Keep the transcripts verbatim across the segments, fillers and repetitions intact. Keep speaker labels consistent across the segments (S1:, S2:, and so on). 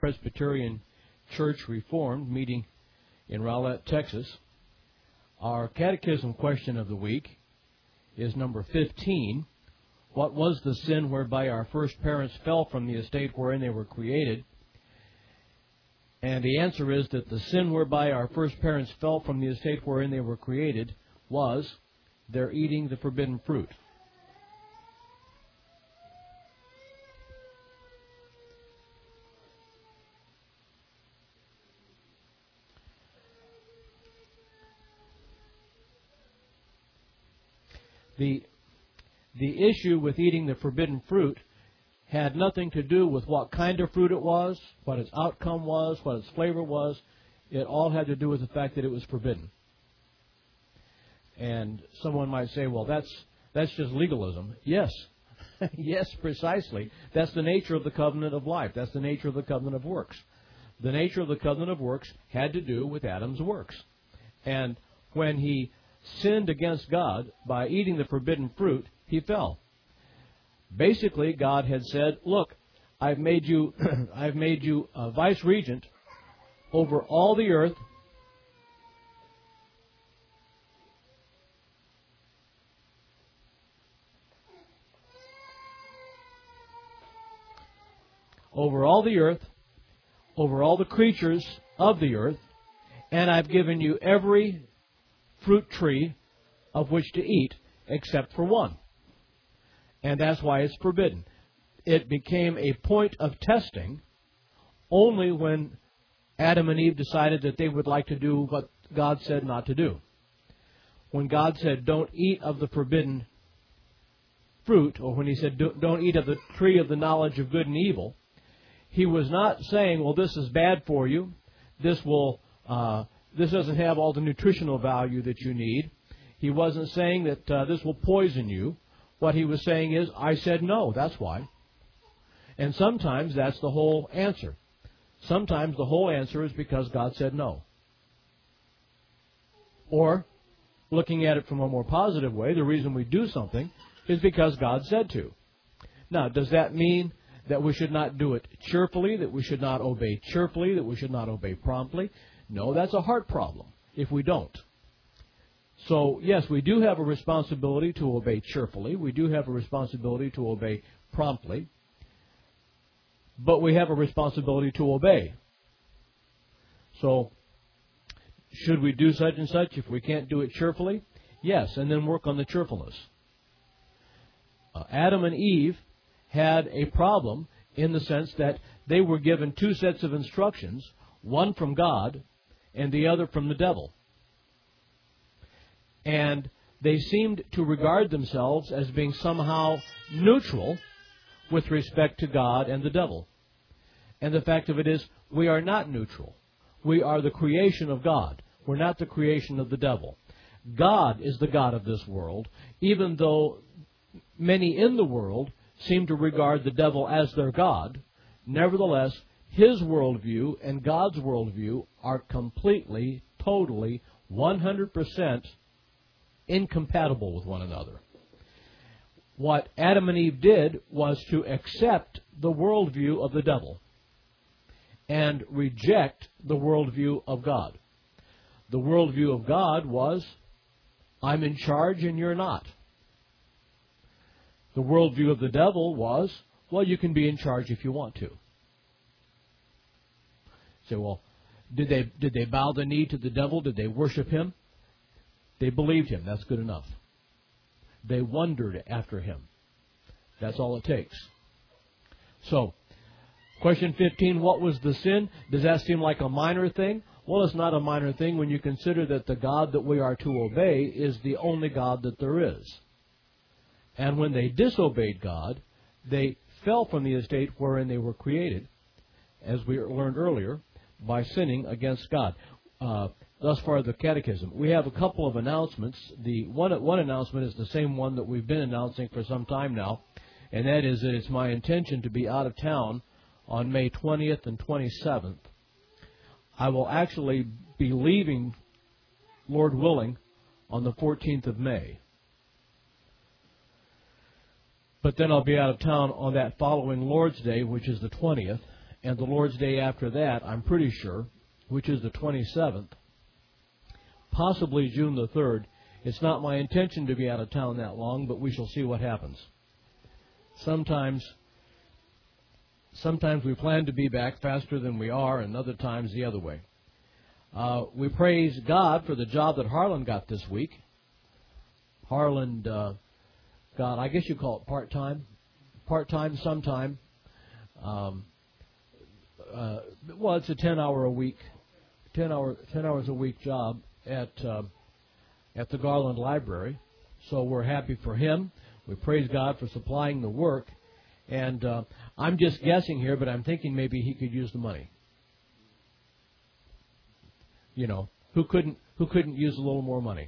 S1: Presbyterian Church Reformed, meeting in Rowlett, Texas. Our catechism question of the week is number fifteen. What was the sin whereby our first parents fell from the estate wherein they were created? And the answer is that the sin whereby our first parents fell from the estate wherein they were created was their eating the forbidden fruit. The, the issue with eating the forbidden fruit had nothing to do with what kind of fruit it was, what its outcome was, what its flavor was. It all had to do with the fact that it was forbidden. And someone might say, well, that's that's just legalism. Yes. Yes, precisely. That's the nature of the covenant of life. That's the nature of the covenant of works. The nature of the covenant of works had to do with Adam's works. And when he sinned against God by eating the forbidden fruit, he fell. Basically, God had said, look, I've made you I've made you a vice regent over all the earth. Over all the earth, over all the creatures of the earth, and I've given you every fruit tree of which to eat except for one. And that's why it's forbidden. It became a point of testing only when Adam and Eve decided that they would like to do what God said not to do. When God said, don't eat of the forbidden fruit, or when He said, don't eat of the tree of the knowledge of good and evil, He was not saying, well, this is bad for you. This will, uh, this doesn't have all the nutritional value that you need. He wasn't saying that uh, this will poison you. What He was saying is, I said no, that's why. And sometimes that's the whole answer. Sometimes the whole answer is because God said no. Or, looking at it from a more positive way, the reason we do something is because God said to. Now, does that mean that we should not do it cheerfully, that we should not obey cheerfully, that we should not obey promptly? No, that's a heart problem if we don't. So, yes, we do have a responsibility to obey cheerfully. We do have a responsibility to obey promptly. But we have a responsibility to obey. So, should we do such and such if we can't do it cheerfully? Yes, and then work on the cheerfulness. Uh, Adam and Eve had a problem in the sense that they were given two sets of instructions, one from God and the other from the devil. And they seemed to regard themselves as being somehow neutral with respect to God and the devil. And the fact of it is, we are not neutral. We are the creation of God. We're not the creation of the devil. God is the God of this world, even though many in the world seem to regard the devil as their God. Nevertheless, his worldview and God's worldview are completely, totally, one hundred percent incompatible with one another. What Adam and Eve did was to accept the worldview of the devil and reject the worldview of God. The worldview of God was, I'm in charge and you're not. The worldview of the devil was, well, you can be in charge if you want to. So, well, did they did they bow the knee to the devil? Did they worship him? They believed him. That's good enough. They wondered after him. That's all it takes. So, question fifteen, what was the sin? Does that seem like a minor thing? Well, it's not a minor thing when you consider that the God that we are to obey is the only God that there is. And when they disobeyed God, they fell from the estate wherein they were created, as we learned earlier, by sinning against God. Uh, thus far, the catechism. We have a couple of announcements. The one, one announcement is the same one that we've been announcing for some time now, and that is that it's my intention to be out of town on May twentieth and twenty-seventh. I will actually be leaving, Lord willing, on the fourteenth of May. But then I'll be out of town on that following Lord's Day, which is the twentieth. and the Lord's Day after that, I'm pretty sure, which is the twenty-seventh, possibly June the third. It's not my intention to be out of town that long, but we shall see what happens. Sometimes, sometimes we plan to be back faster than we are, and other times the other way. Uh, we praise God for the job that Harlan got this week. Harlan uh, got, I guess you call it part-time, part-time sometime. Um, uh, well, it's a ten-hour a week, ten hour, ten hours a week job at uh, at the Garland Library. So we're happy for him. We praise God for supplying the work. And uh, I'm just guessing here, but I'm thinking maybe he could use the money. You know, who couldn't who couldn't use a little more money?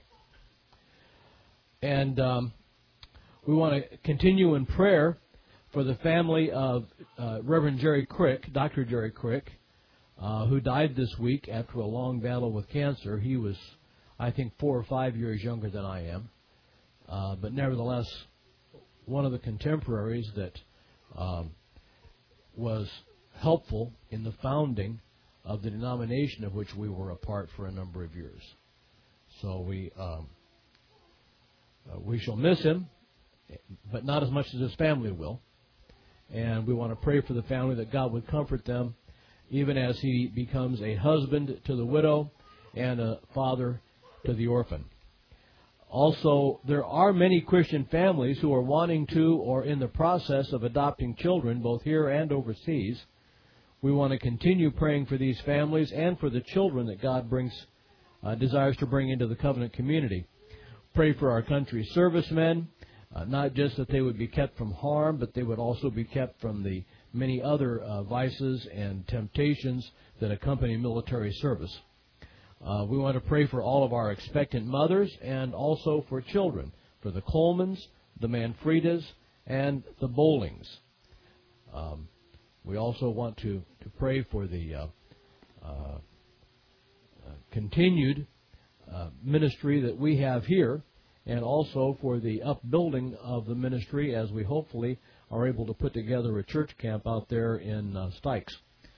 S1: And um, we want to continue in prayer for the family of uh, Reverend Jerry Crick, Doctor Jerry Crick, uh, who died this week after a long battle with cancer. He was, I think, four or five years younger than I am. Uh, but nevertheless, one of the contemporaries that um, was helpful in the founding of the denomination of which we were a part for a number of years. So we um, uh, we shall miss him, but not as much as his family will. And we want to pray for the family that God would comfort them, even as he becomes a husband to the widow and a father to the orphan. Also, there are many Christian families who are wanting to or in the process of adopting children, both here and overseas. We want to continue praying for these families and for the children that God brings, uh, desires to bring into the covenant community. Pray for our country's servicemen, uh, not just that they would be kept from harm, but they would also be kept from the many other uh, vices and temptations that accompany military service. Uh, we want to pray for all of our expectant mothers and also for children, for the Colemans, the Manfredas, and the Bowlings. Um, we also want to, to pray for the uh, uh, uh, continued uh, ministry that we have here, and also for the upbuilding of the ministry as we hopefully are able to put together a church camp out there in uh, Stykes.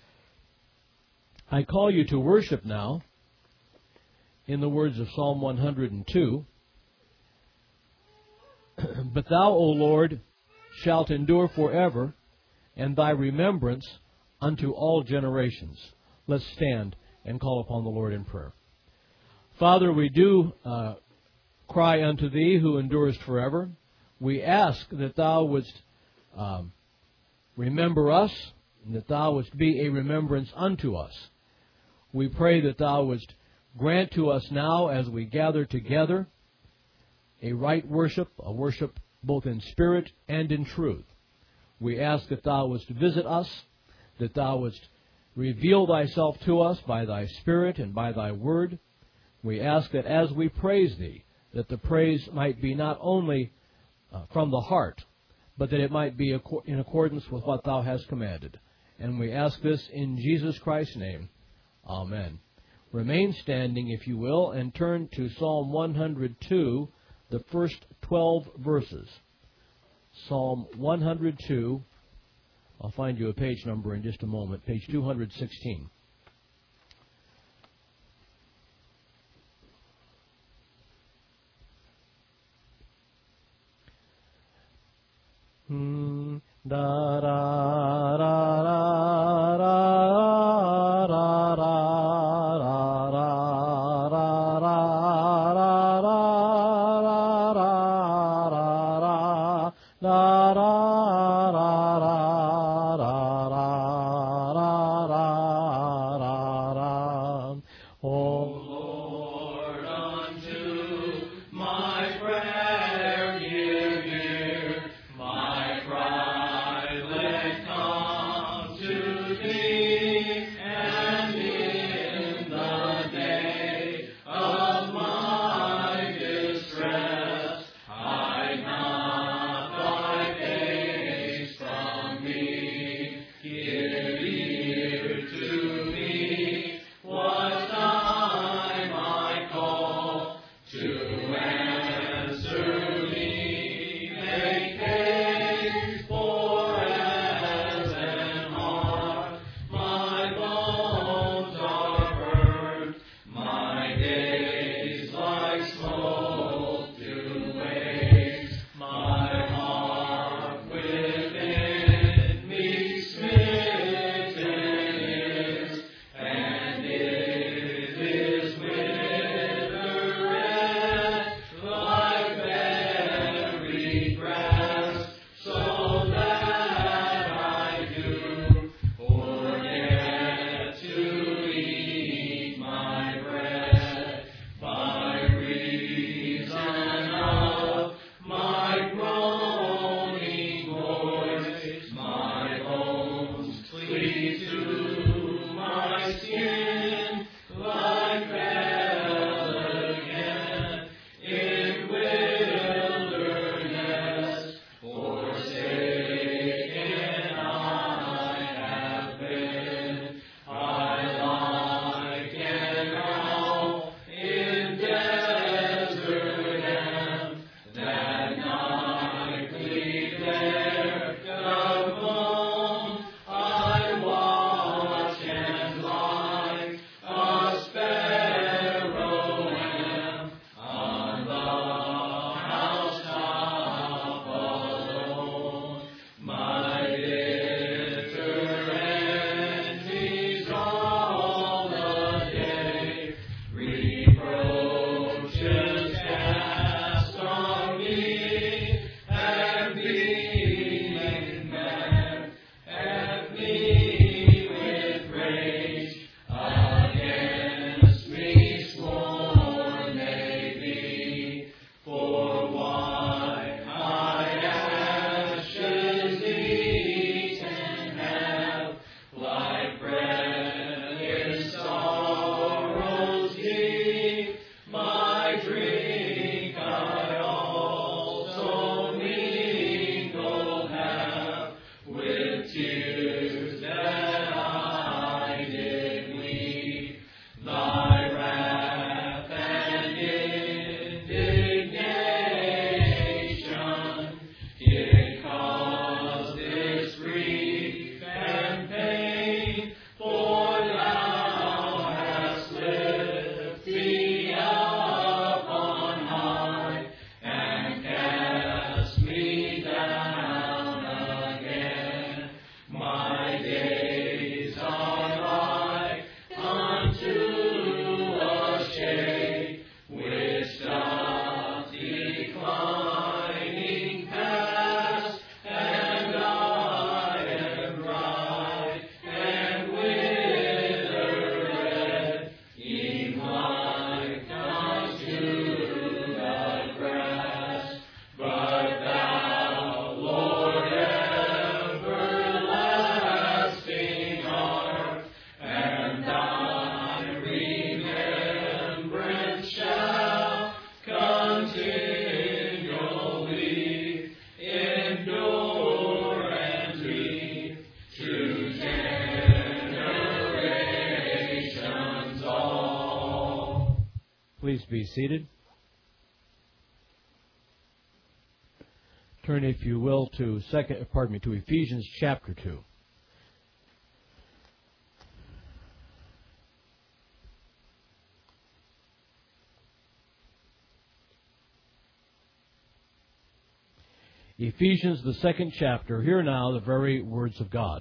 S1: I call you to worship now in the words of Psalm one hundred two. But thou, O Lord, shalt endure forever, and thy remembrance unto all generations. Let's stand and call upon the Lord in prayer. Father, we do uh, cry unto thee who endurest forever. We ask that thou wouldst um, remember us, and that thou wouldst be a remembrance unto us. We pray that thou wouldst grant to us now, as we gather together, a right worship, a worship both in spirit and in truth. We ask that thou wouldst visit us, that thou wouldst reveal thyself to us by thy Spirit and by thy word. We ask that as we praise thee, that the praise might be not only uh, from the heart, but that it might be in accordance with what thou hast commanded. And we ask this in Jesus Christ's name. Amen. Remain standing, if you will, and turn to Psalm one hundred two, the first twelve verses. Psalm one hundred two. I'll find you a page number in just a moment. Page two hundred sixteen. Hmm. Da da da da da da
S2: My prayer, hear, hear, my cry,
S1: Please be seated. Turn, if you will, to second, pardon me, to Ephesians chapter two. Ephesians, the second chapter. Hear now the very words of God.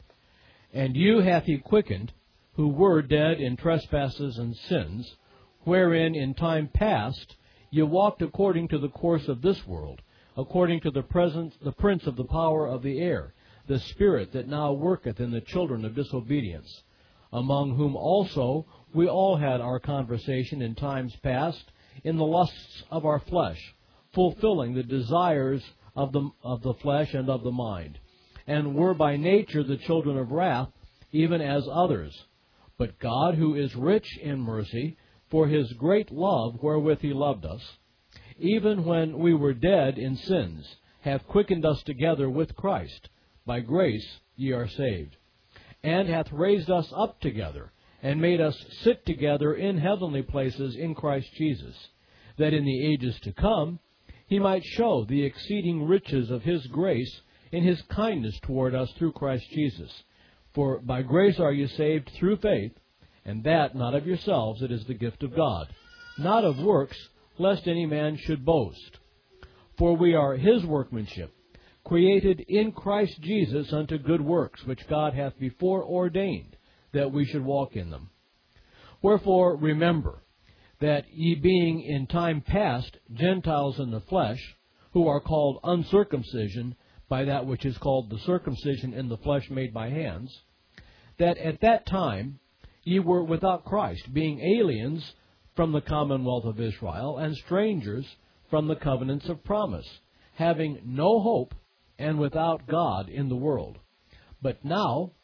S1: And you hath he quickened, who were dead in trespasses and sins, wherein in time past ye walked according to the course of this world, according to the present, the prince of the power of the air, the spirit that now worketh in the children of disobedience, among whom also we all had our conversation in times past, in the lusts of our flesh, fulfilling the desires of the of the flesh and of the mind, and were by nature the children of wrath, even as others. But God, who is rich in mercy, for his great love wherewith he loved us, even when we were dead in sins, hath quickened us together with Christ. By grace ye are saved. And hath raised us up together, and made us sit together in heavenly places in Christ Jesus, that in the ages to come he might show the exceeding riches of his grace in his kindness toward us through Christ Jesus. For by grace are ye saved through faith, and that not of yourselves, it is the gift of God, not of works, lest any man should boast. For we are his workmanship, created in Christ Jesus unto good works, which God hath before ordained that we should walk in them. Wherefore remember that ye being in time past Gentiles in the flesh, who are called uncircumcision by that which is called the circumcision in the flesh made by hands, that at that time ye were without Christ, being aliens from the commonwealth of Israel, and strangers from the covenants of promise, having no hope and without God in the world. But now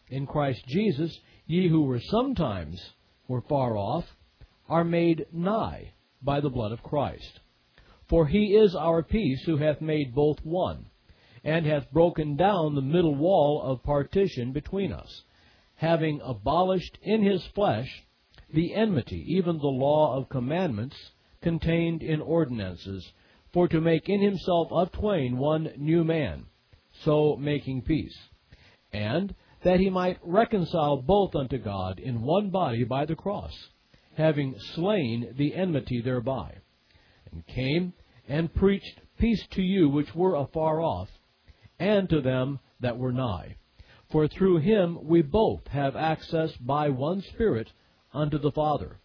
S1: In Christ Jesus, ye who were sometimes were far off, are made nigh by the blood of Christ. For he is our peace, who hath made both one, and hath broken down the middle wall of partition between us, having abolished in his flesh the enmity, even the law of commandments contained in ordinances, for to make in himself of twain one new man, so making peace, and that he might reconcile both unto God in one body by the cross, having slain the enmity thereby, and came and preached peace to you which were afar off, and to them that were nigh. For through him we both have access by one Spirit unto the Father.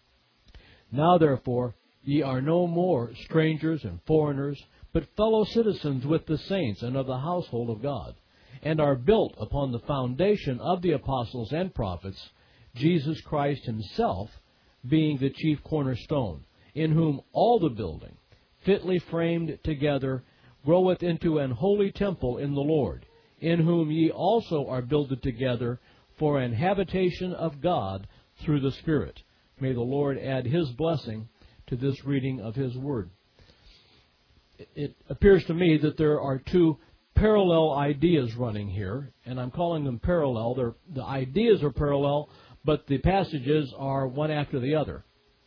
S1: Now therefore ye are no more strangers and foreigners, but fellow citizens with the saints and of the household of God, and are built upon the foundation of the apostles and prophets, Jesus Christ himself being the chief cornerstone, in whom all the building, fitly framed together, groweth into an holy temple in the Lord, in whom ye also are builded together for an habitation of God through the Spirit. May the Lord add his blessing to this reading of his word. It appears to me that there are two parallel ideas running here, and I'm calling them parallel. They're, the ideas are parallel, but the passages are one after the other.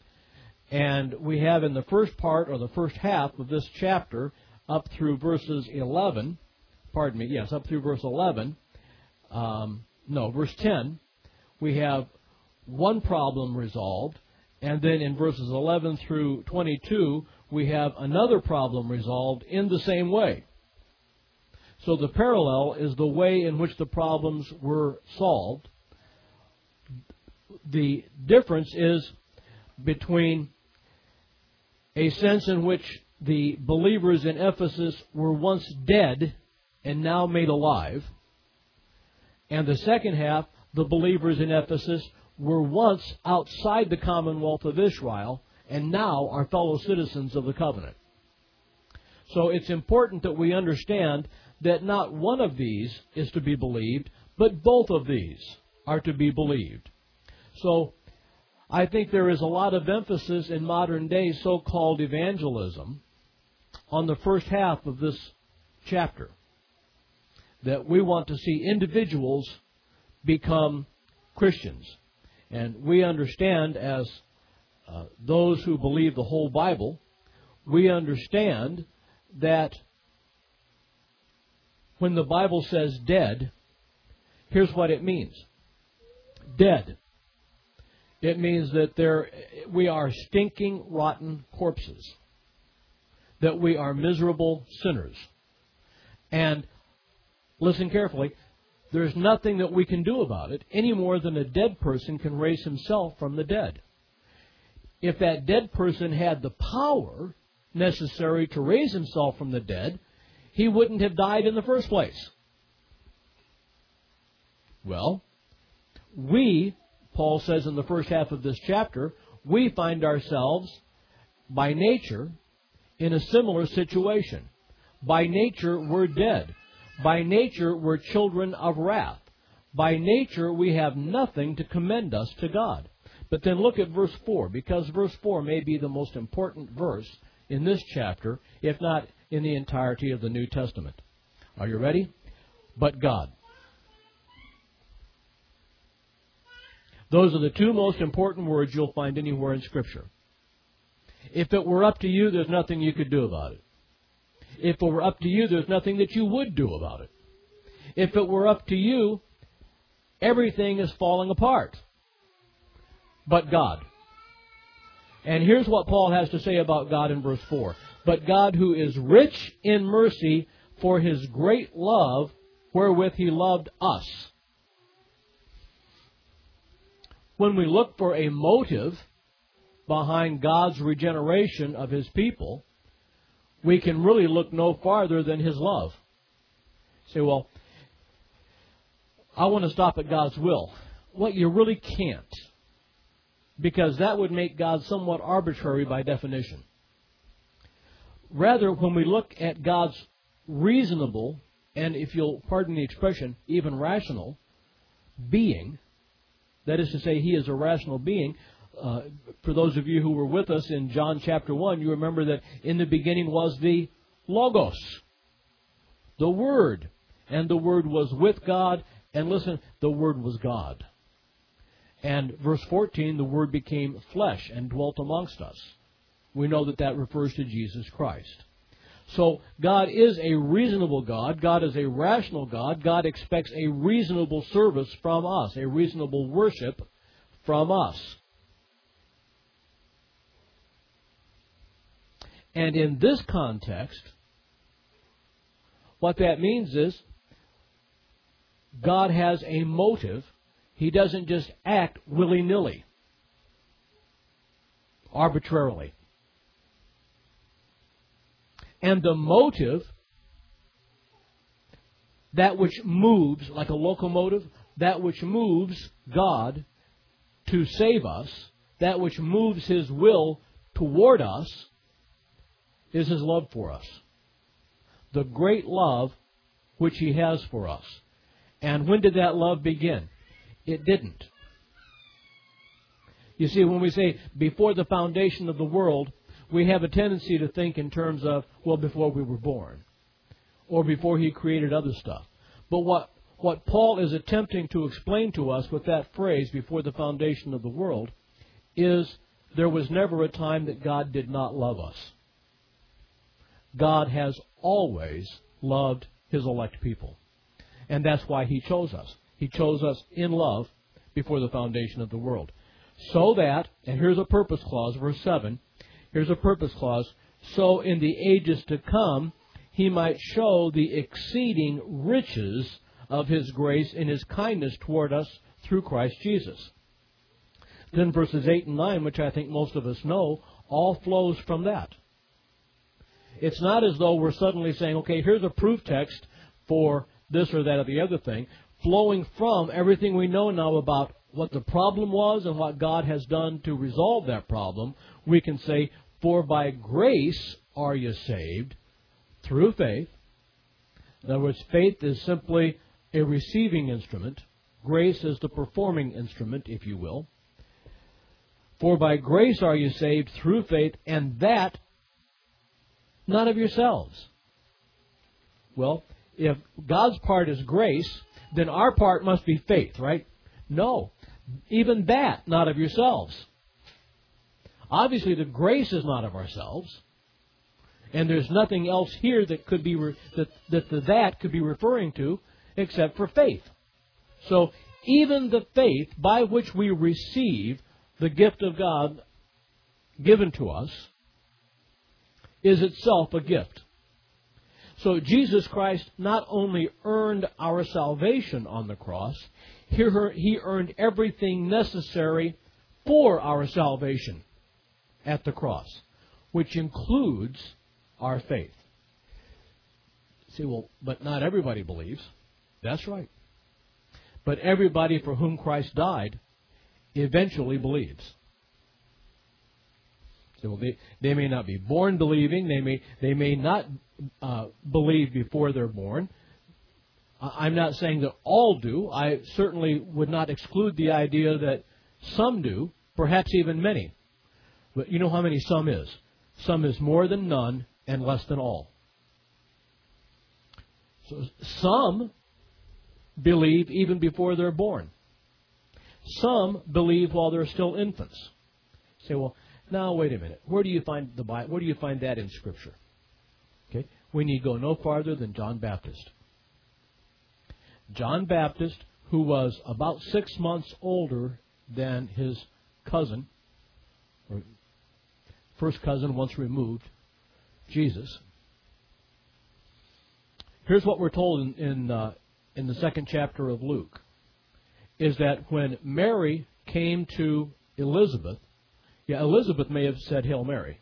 S1: And we have in the first part, or the first half of this chapter, up through verses eleven, pardon me, yes, up through verse eleven, um, no, verse ten, we have one problem resolved, and then in verses eleven through twenty-two, we have another problem resolved in the same way. So the parallel is the way in which the problems were solved. The difference is between a sense in which the believers in Ephesus were once dead and now made alive, and the second half, the believers in Ephesus were once outside the commonwealth of Israel and now are fellow citizens of the covenant. So it's important that we understand that not one of these is to be believed, but both of these are to be believed. So I think there is a lot of emphasis in modern day so-called evangelism on the first half of this chapter, that we want to see individuals become Christians. And we understand, as uh, those who believe the whole Bible, we understand that when the Bible says dead, here's what it means. Dead. It means that there we are stinking, rotten corpses, that we are miserable sinners. And listen carefully, there's nothing that we can do about it any more than a dead person can raise himself from the dead. If that dead person had the power necessary to raise himself from the dead, he wouldn't have died in the first place. Well, we, Paul says in the first half of this chapter, we find ourselves by nature in a similar situation. By nature, we're dead. By nature, we're children of wrath. By nature, we have nothing to commend us to God. But then look at verse four, because verse four may be the most important verse in this chapter, if not in the entirety of the New Testament. Are you ready? But God. Those are the two most important words you'll find anywhere in Scripture. If it were up to you, there's nothing you could do about it. If it were up to you, there's nothing that you would do about it. If it were up to you, everything is falling apart. But God. And here's what Paul has to say about God in verse four. But God, who is rich in mercy, for his great love wherewith he loved us. When we look for a motive behind God's regeneration of his people, we can really look no farther than his love. Say, well, I want to stop at God's will. Well, you really can't, because that would make God somewhat arbitrary by definition. Rather, when we look at God's reasonable, and if you'll pardon the expression, even rational, being. That is to say, He is a rational being. Uh, for those of you who were with us in John chapter one, you remember that in the beginning was the Logos, the Word. And the Word was with God. And listen, the Word was God. And verse fourteen, the Word became flesh and dwelt amongst us. We know that that refers to Jesus Christ. So God is a reasonable God. God is a rational God. God expects a reasonable service from us, a reasonable worship from us. And in this context, what that means is God has a motive. He doesn't just act willy-nilly, arbitrarily. And the motive, that which moves, like a locomotive, that which moves God to save us, that which moves His will toward us, is His love for us. The great love which He has for us. And when did that love begin? It didn't. You see, when we say before the foundation of the world, we have a tendency to think in terms of, well, before we were born, or before He created other stuff. But what, what Paul is attempting to explain to us with that phrase, before the foundation of the world, is there was never a time that God did not love us. God has always loved His elect people. And that's why He chose us. He chose us in love before the foundation of the world. So that, and here's a purpose clause, verse seven, here's a purpose clause, so in the ages to come He might show the exceeding riches of His grace in His kindness toward us through Christ Jesus. Then verses eight and nine, which I think most of us know, all flows from that. It's not as though we're suddenly saying, okay, here's a proof text for this or that or the other thing, flowing from everything we know now about what the problem was and what God has done to resolve that problem. We can say, for by grace are you saved through faith. In other words, faith is simply a receiving instrument. Grace is the performing instrument, if you will. For by grace are you saved through faith, and that not of yourselves. Well, if God's part is grace, then our part must be faith, right? No. Even that, not of yourselves. Obviously, the grace is not of ourselves. And there's nothing else here that could be re- that, that the that could be referring to except for faith. So, even the faith by which we receive the gift of God given to us is itself a gift. So Jesus Christ not only earned our salvation on the cross, He earned everything necessary for our salvation at the cross, which includes our faith. See, well, but not everybody believes. That's right. But everybody for whom Christ died eventually believes. So, well, they, they may not be born believing. They may they may not uh, believe before they're born. I'm not saying that all do. I certainly would not exclude the idea that some do, perhaps even many. But you know how many some is? Some is more than none and less than all. So some believe even before they're born. Some believe while they're still infants. You say, well, now wait a minute. Where do you find the Bible? Where do you find that in Scripture? Okay, we need go no farther than John Baptist. John Baptist, who was about six months older than his cousin, or first cousin once removed, Jesus. Here's what we're told in in, uh, in the second chapter of Luke, is that when Mary came to Elizabeth, yeah, Elizabeth may have said Hail Mary.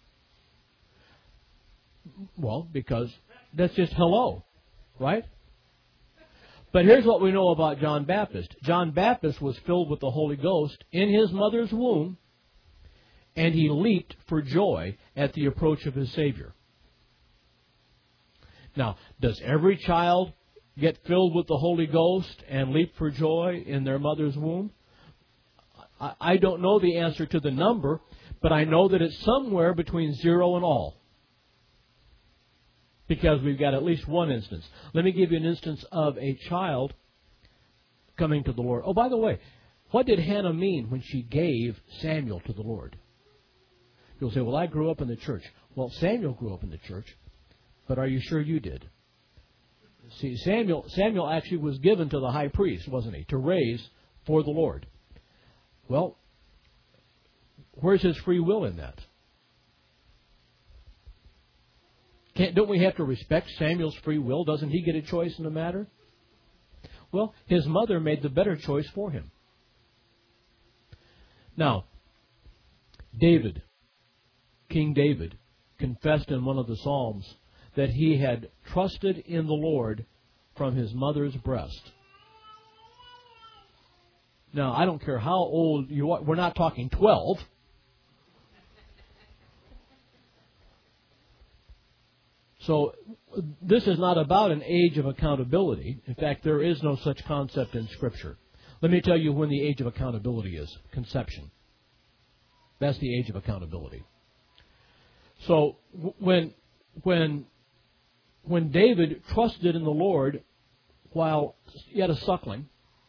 S1: Well, because that's just hello, right? But here's what we know about John Baptist. John Baptist was filled with the Holy Ghost in his mother's womb, and he leaped for joy at the approach of his Savior. Now, does every child get filled with the Holy Ghost and leap for joy in their mother's womb? I, I don't know the answer to the number, but I know that it's somewhere between zero and all. Because we've got at least one instance. Let me give you an instance of a child coming to the Lord. Oh, by the way, what did Hannah mean when she gave Samuel to the Lord? You'll say, well, I grew up in the church. Well, Samuel grew up in the church, but are you sure you did? See, Samuel, Samuel actually was given to the high priest, wasn't he, to raise for the Lord. Well, where's his free will in that? Can't, don't we have to respect Samuel's free will? Doesn't he get a choice in the matter? Well, his mother made the better choice for him. Now, David, King David, confessed in one of the Psalms that he had trusted in the Lord from his mother's breast. Now, I don't care how old you are. We're not talking twelve. So this is not about an age of accountability. In fact, there is no such concept in Scripture. Let me tell you when the age of accountability is. Conception. That's the age of accountability. So when when when David trusted in the Lord while yet a suckling,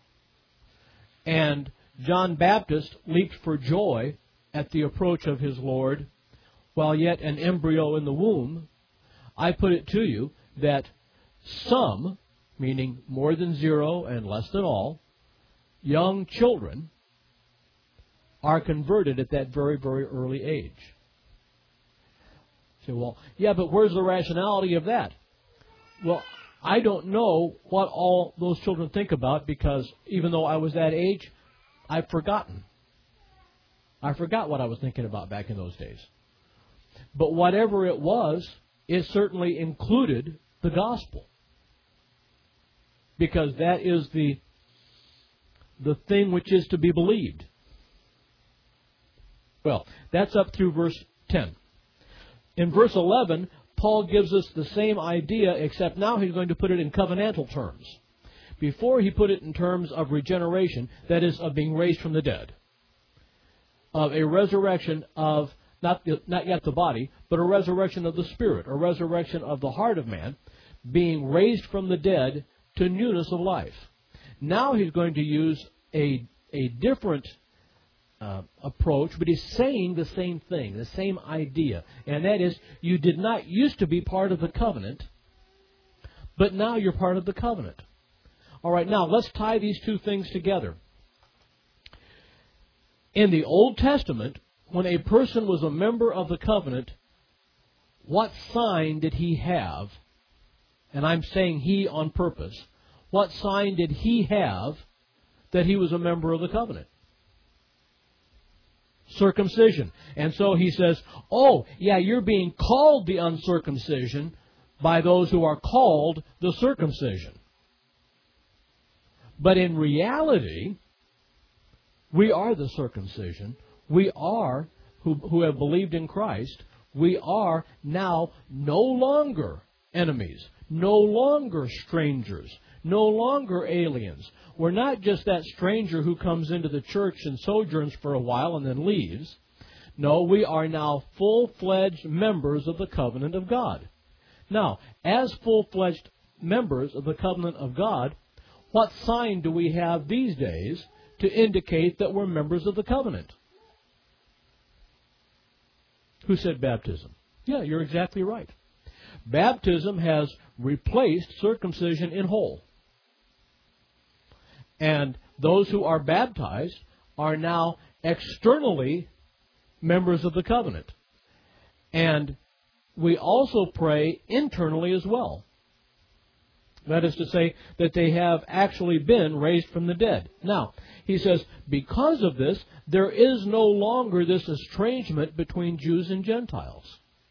S1: and John Baptist leaped for joy at the approach of his Lord while yet an embryo in the womb, I put it to you that some, meaning more than zero and less than all, young children are converted at that very, very early age. You say, well, yeah, but where's the rationality of that? Well, I don't know what all those children think about, because even though I was that age, I've forgotten. I forgot what I was thinking about back in those days. But whatever it was, it certainly included the gospel, because that is the the thing which is to be believed. Well, that's up through verse ten. In verse eleven, Paul gives us the same idea, except now he's going to put it in covenantal terms. Before he put it in terms of regeneration, that is, of being raised from the dead, of a resurrection of Not, the, not yet the body, but a resurrection of the spirit, a resurrection of the heart of man, being raised from the dead to newness of life. Now he's going to use a, a different uh, approach, but he's saying the same thing, the same idea. And that is, you did not used to be part of the covenant, but now you're part of the covenant. All right, now let's tie these two things together. In the Old Testament, when a person was a member of the covenant, what sign did he have? And I'm saying he on purpose. What sign did he have that he was a member of the covenant? Circumcision. And so he says, oh, yeah, you're being called the uncircumcision by those who are called the circumcision. But in reality, we are the circumcision. We are, who, who have believed in Christ, we are now no longer enemies, no longer strangers, no longer aliens. We're not just that stranger who comes into the church and sojourns for a while and then leaves. No, we are now full-fledged members of the covenant of God. Now, as full-fledged members of the covenant of God, what sign do we have these days to indicate that we're members of the covenant? Who said baptism? Yeah, you're exactly right. Baptism has replaced circumcision in whole. And those who are baptized are now externally members of the covenant. And we also pray internally as well. That is to say that they have actually been raised from the dead. Now, he says, because of this, there is no longer this estrangement between Jews and Gentiles.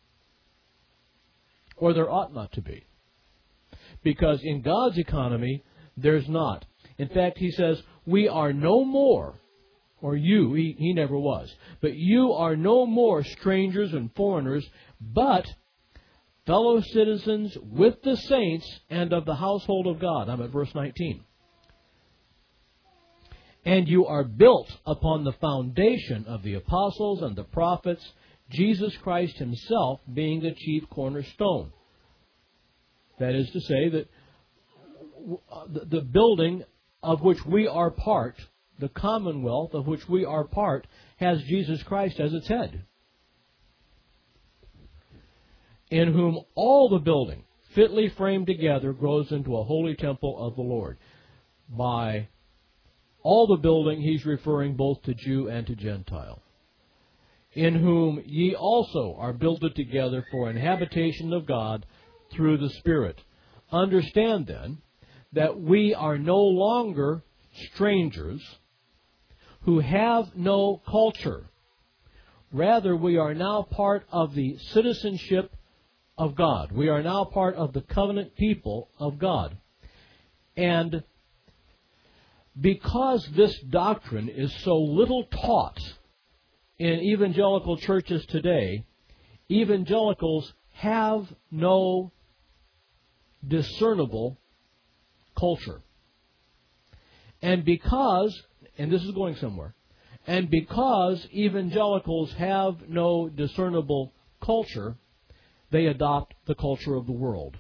S1: Or there ought not to be. Because in God's economy, there's not. In fact, he says, we are no more, or you, he, he never was, but you are no more strangers and foreigners, but fellow citizens with the saints and of the household of God. I'm at verse nineteen. And you are built upon the foundation of the apostles and the prophets, Jesus Christ himself being the chief cornerstone. That is to say that the building of which we are part, the commonwealth of which we are part, has Jesus Christ as its head. In whom all the building, fitly framed together, grows into a holy temple of the Lord. By all the building, he's referring both to Jew and to Gentile. In whom ye also are builded together for an habitation of God through the Spirit. Understand then that we are no longer strangers who have no culture. Rather, we are now part of the citizenship of God. We are now part of the covenant people of God. And because this doctrine is so little taught in evangelical churches today, evangelicals have no discernible culture. And because, and this is going somewhere, and because evangelicals have no discernible culture, they adopt the culture of the world.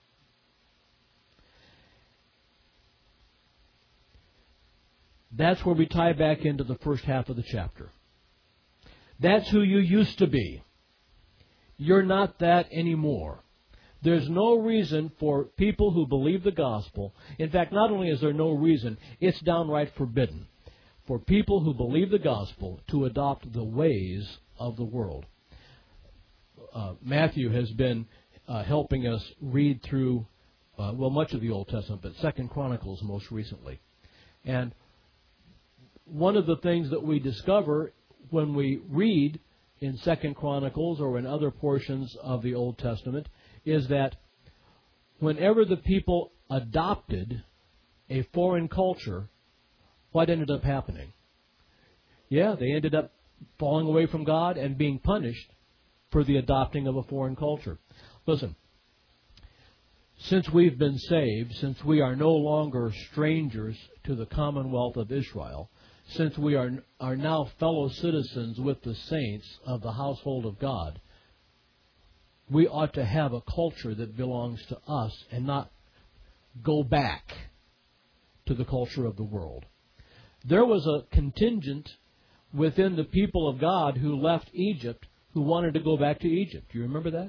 S1: That's where we tie back into the first half of the chapter. That's who you used to be. You're not that anymore. There's no reason for people who believe the gospel. In fact, not only is there no reason, it's downright forbidden for people who believe the gospel to adopt the ways of the world. Uh, Matthew has been uh, helping us read through, uh, well, much of the Old Testament, but Second Chronicles most recently. And one of the things that we discover when we read in Second Chronicles or in other portions of the Old Testament is that whenever the people adopted a foreign culture, what ended up happening? Yeah, they ended up falling away from God and being punished for the adopting of a foreign culture. Listen, since we've been saved, since we are no longer strangers to the commonwealth of Israel, since we are, are now fellow citizens with the saints of the household of God, we ought to have a culture that belongs to us and not go back to the culture of the world. There was a contingent within the people of God who left Egypt who wanted to go back to Egypt. Do you remember that?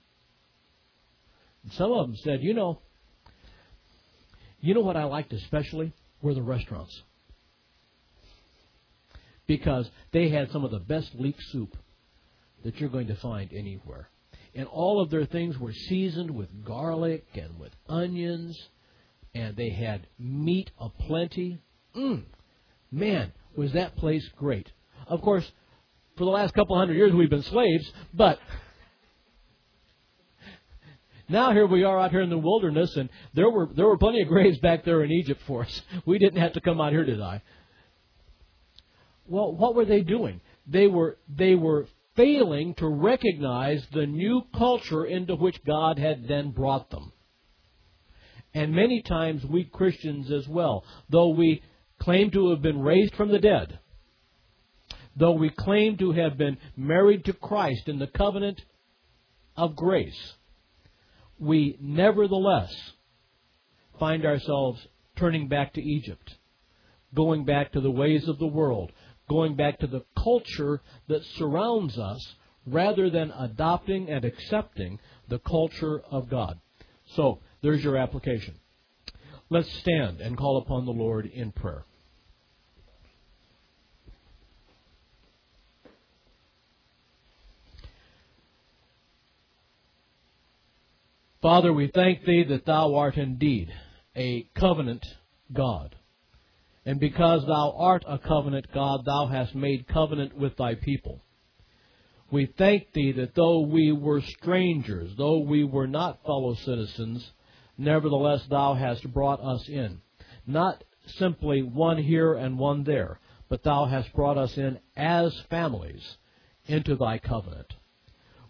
S1: And some of them said, you know, you know what I liked especially? Were the restaurants. Because they had some of the best leek soup that you're going to find anywhere. And all of their things were seasoned with garlic and with onions. And they had meat aplenty. Mmm, man, was that place great. Of course, for the last couple hundred years we've been slaves, but now here we are out here in the wilderness, and there were there were plenty of graves back there in Egypt for us. We didn't have to come out here to die. Well, what were they doing? They were they were failing to recognize the new culture into which God had then brought them. And many times we Christians as well, though we claim to have been raised from the dead, though we claim to have been married to Christ in the covenant of grace, we nevertheless find ourselves turning back to Egypt, going back to the ways of the world, going back to the culture that surrounds us, rather than adopting and accepting the culture of God. So, there's your application. Let's stand and call upon the Lord in prayer. Father, we thank Thee that Thou art indeed a covenant God. And because Thou art a covenant God, Thou hast made covenant with Thy people. We thank Thee that though we were strangers, though we were not fellow citizens, nevertheless Thou hast brought us in. Not simply one here and one there, but Thou hast brought us in as families into Thy covenant.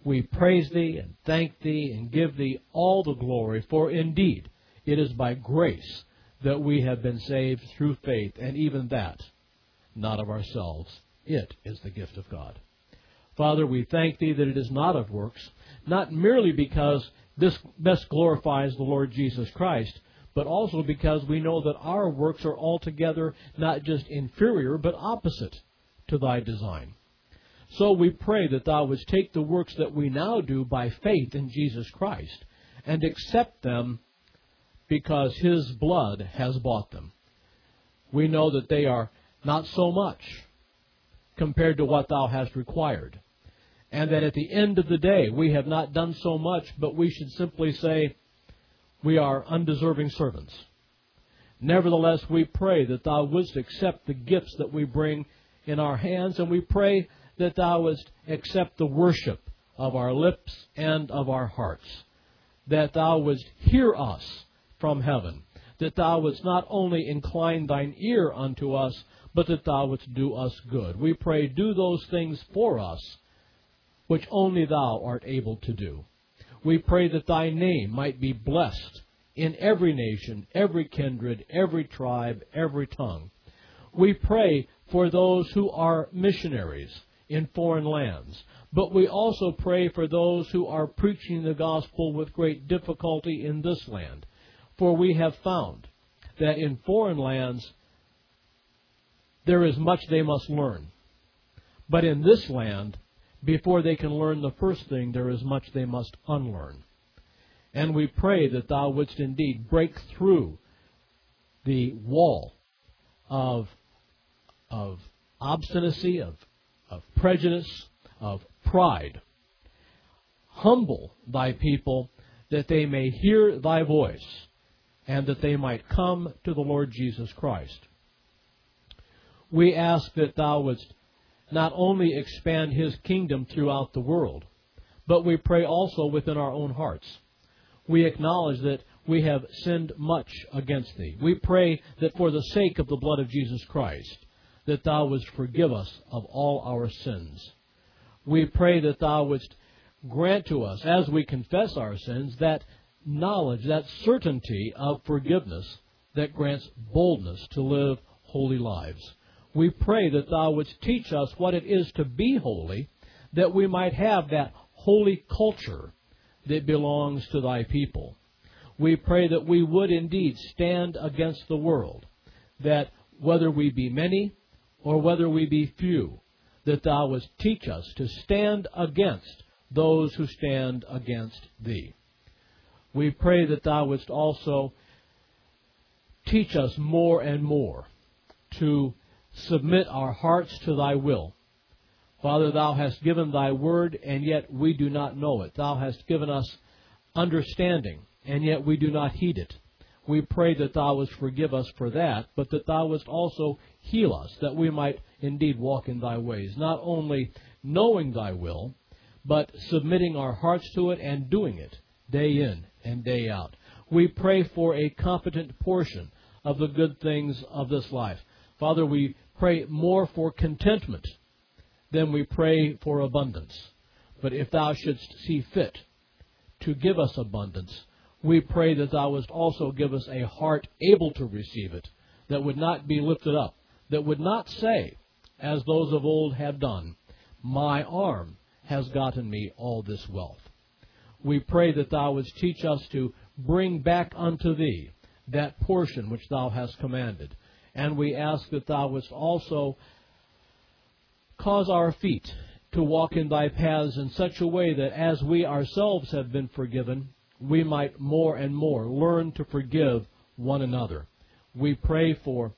S1: We praise Thee and thank Thee and give Thee all the glory, for indeed it is by grace that we have been saved through faith, and even that, not of ourselves. It is the gift of God. Father, we thank Thee that it is not of works, not merely because this best glorifies the Lord Jesus Christ, but also because we know that our works are altogether not just inferior, but opposite to Thy design. So we pray that Thou wouldst take the works that we now do by faith in Jesus Christ and accept them because His blood has bought them. We know that they are not so much compared to what Thou hast required, and that at the end of the day we have not done so much, but we should simply say we are undeserving servants. Nevertheless, we pray that Thou wouldst accept the gifts that we bring in our hands, and we pray that Thou wouldst accept the worship of our lips and of our hearts, that Thou wouldst hear us from heaven, that Thou wouldst not only incline Thine ear unto us, but that Thou wouldst do us good. We pray, do those things for us which only Thou art able to do. We pray that Thy name might be blessed in every nation, every kindred, every tribe, every tongue. We pray for those who are missionaries in foreign lands, but we also pray for those who are preaching the gospel with great difficulty in this land. For we have found that in foreign lands there is much they must learn. But in this land, before they can learn the first thing, there is much they must unlearn. And we pray that Thou wouldst indeed break through the wall of, of obstinacy, of, of prejudice, of pride. Humble Thy people that they may hear Thy voice, and that they might come to the Lord Jesus Christ. We ask that Thou wouldst not only expand His kingdom throughout the world, but we pray also within our own hearts. We acknowledge that we have sinned much against Thee. We pray that for the sake of the blood of Jesus Christ, that Thou wouldst forgive us of all our sins. We pray that Thou wouldst grant to us, as we confess our sins, that knowledge, that certainty of forgiveness that grants boldness to live holy lives. We pray that Thou wouldst teach us what it is to be holy, that we might have that holy culture that belongs to Thy people. We pray that we would indeed stand against the world, that whether we be many or whether we be few, that Thou wouldst teach us to stand against those who stand against Thee. We pray that Thou wouldst also teach us more and more to submit our hearts to Thy will. Father, Thou hast given Thy word, and yet we do not know it. Thou hast given us understanding, and yet we do not heed it. We pray that Thou wouldst forgive us for that, but that Thou wouldst also heal us, that we might indeed walk in Thy ways, not only knowing Thy will, but submitting our hearts to it and doing it day in and day out. We pray for a competent portion of the good things of this life. Father, we pray more for contentment than we pray for abundance. But if Thou shouldst see fit to give us abundance, we pray that Thou wouldst also give us a heart able to receive it, that would not be lifted up, that would not say, as those of old have done, my arm has gotten me all this wealth. We pray that Thou wouldst teach us to bring back unto Thee that portion which Thou hast commanded. And we ask that Thou wouldst also cause our feet to walk in Thy paths in such a way that as we ourselves have been forgiven, we might more and more learn to forgive one another. We pray for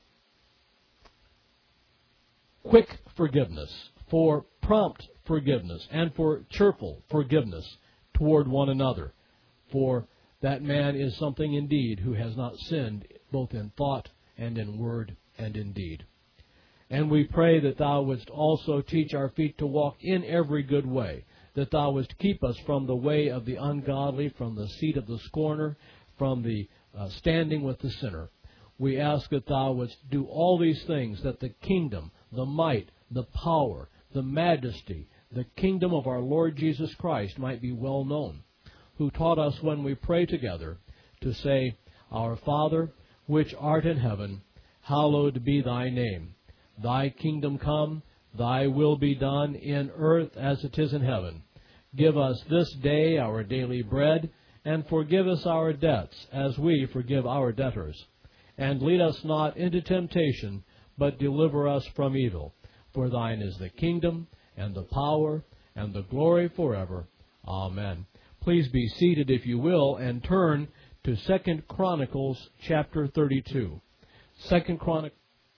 S1: quick forgiveness, for prompt forgiveness, and for cheerful forgiveness toward one another. For that man is something indeed who has not sinned both in thought and in word and in deed. And we pray that Thou wouldst also teach our feet to walk in every good way, that Thou wouldst keep us from the way of the ungodly, from the seat of the scorner, from the uh, standing with the sinner. We ask that Thou wouldst do all these things, that the kingdom, the might, the power, the majesty, the kingdom of our Lord Jesus Christ might be well known, who taught us when we pray together to say, Our Father, which art in heaven, hallowed be thy name. Thy kingdom come, thy will be done in earth as it is in heaven. Give us this day our daily bread, and forgive us our debts, as we forgive our debtors. And lead us not into temptation, but deliver us from evil. For thine is the kingdom, and the power, and the glory forever. Amen. Please be seated, if you will, and turn to Second Chronicles chapter thirty-two. Second Chronicles.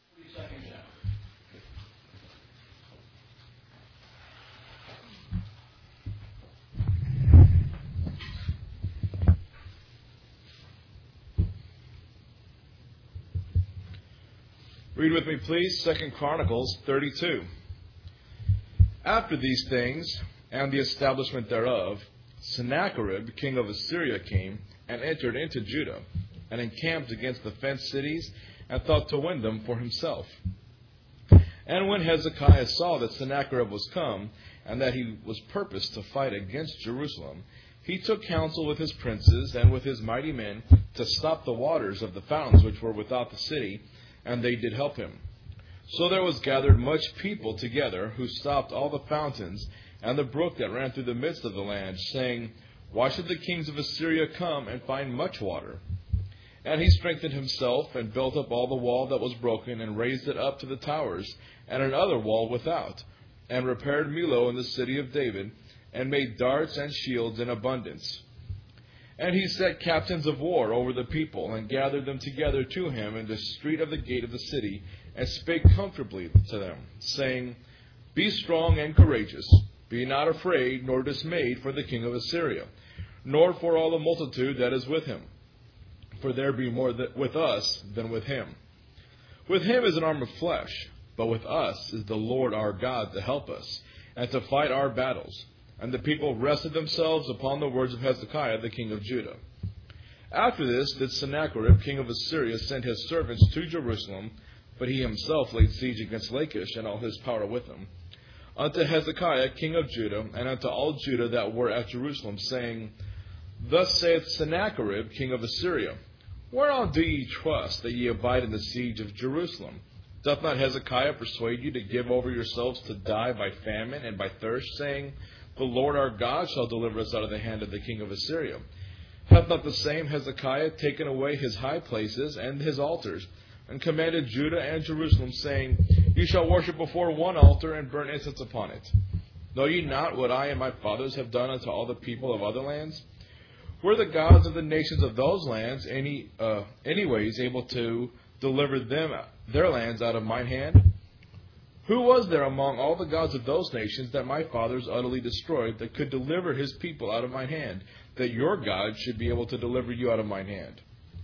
S2: Read with me, please, Second Chronicles thirty-two. After these things, and the establishment thereof, Sennacherib, king of Assyria, came and entered into Judah, and encamped against the fenced cities, and thought to win them for himself. And when Hezekiah saw that Sennacherib was come, and that he was purposed to fight against Jerusalem, he took counsel with his princes and with his mighty men to stop the waters of the fountains which were without the city, and they did help him. So there was gathered much people together, who stopped all the fountains and the brook that ran through the midst of the land, saying, Why should the kings of Assyria come and find much water? And he strengthened himself, and built up all the wall that was broken, and raised it up to the towers, and another wall without, and repaired Millo in the city of David, and made darts and shields in abundance. And he set captains of war over the people, and gathered them together to him in the street of the gate of the city, and spake comfortably to them, saying, Be strong and courageous, be not afraid nor dismayed for the king of Assyria, nor for all the multitude that is with him. For there be more th- with us than with him. With him is an arm of flesh, but with us is the Lord our God to help us, and to fight our battles. And the people rested themselves upon the words of Hezekiah the king of Judah. After this did Sennacherib king of Assyria send his servants to Jerusalem, but he himself laid siege against Lachish, and all his power with him, unto Hezekiah king of Judah, and unto all Judah that were at Jerusalem, saying, Thus saith Sennacherib king of Assyria, Whereon do ye trust, that ye abide in the siege of Jerusalem? Doth not Hezekiah persuade you to give over yourselves to die by famine and by thirst, saying, The Lord our God shall deliver us out of the hand of the king of Assyria? Hath not the same Hezekiah taken away his high places and his altars, and commanded Judah and Jerusalem, saying, Ye shall worship before one altar, and burn incense upon it? Know ye not what I and my fathers have done unto all the people of other lands? Were the gods of the nations of those lands any uh, anyways able to deliver them their lands out of mine hand? Who was there among all the gods of those nations that my fathers utterly destroyed, that could deliver his people out of mine hand, that your God should be able to deliver you out of mine hand?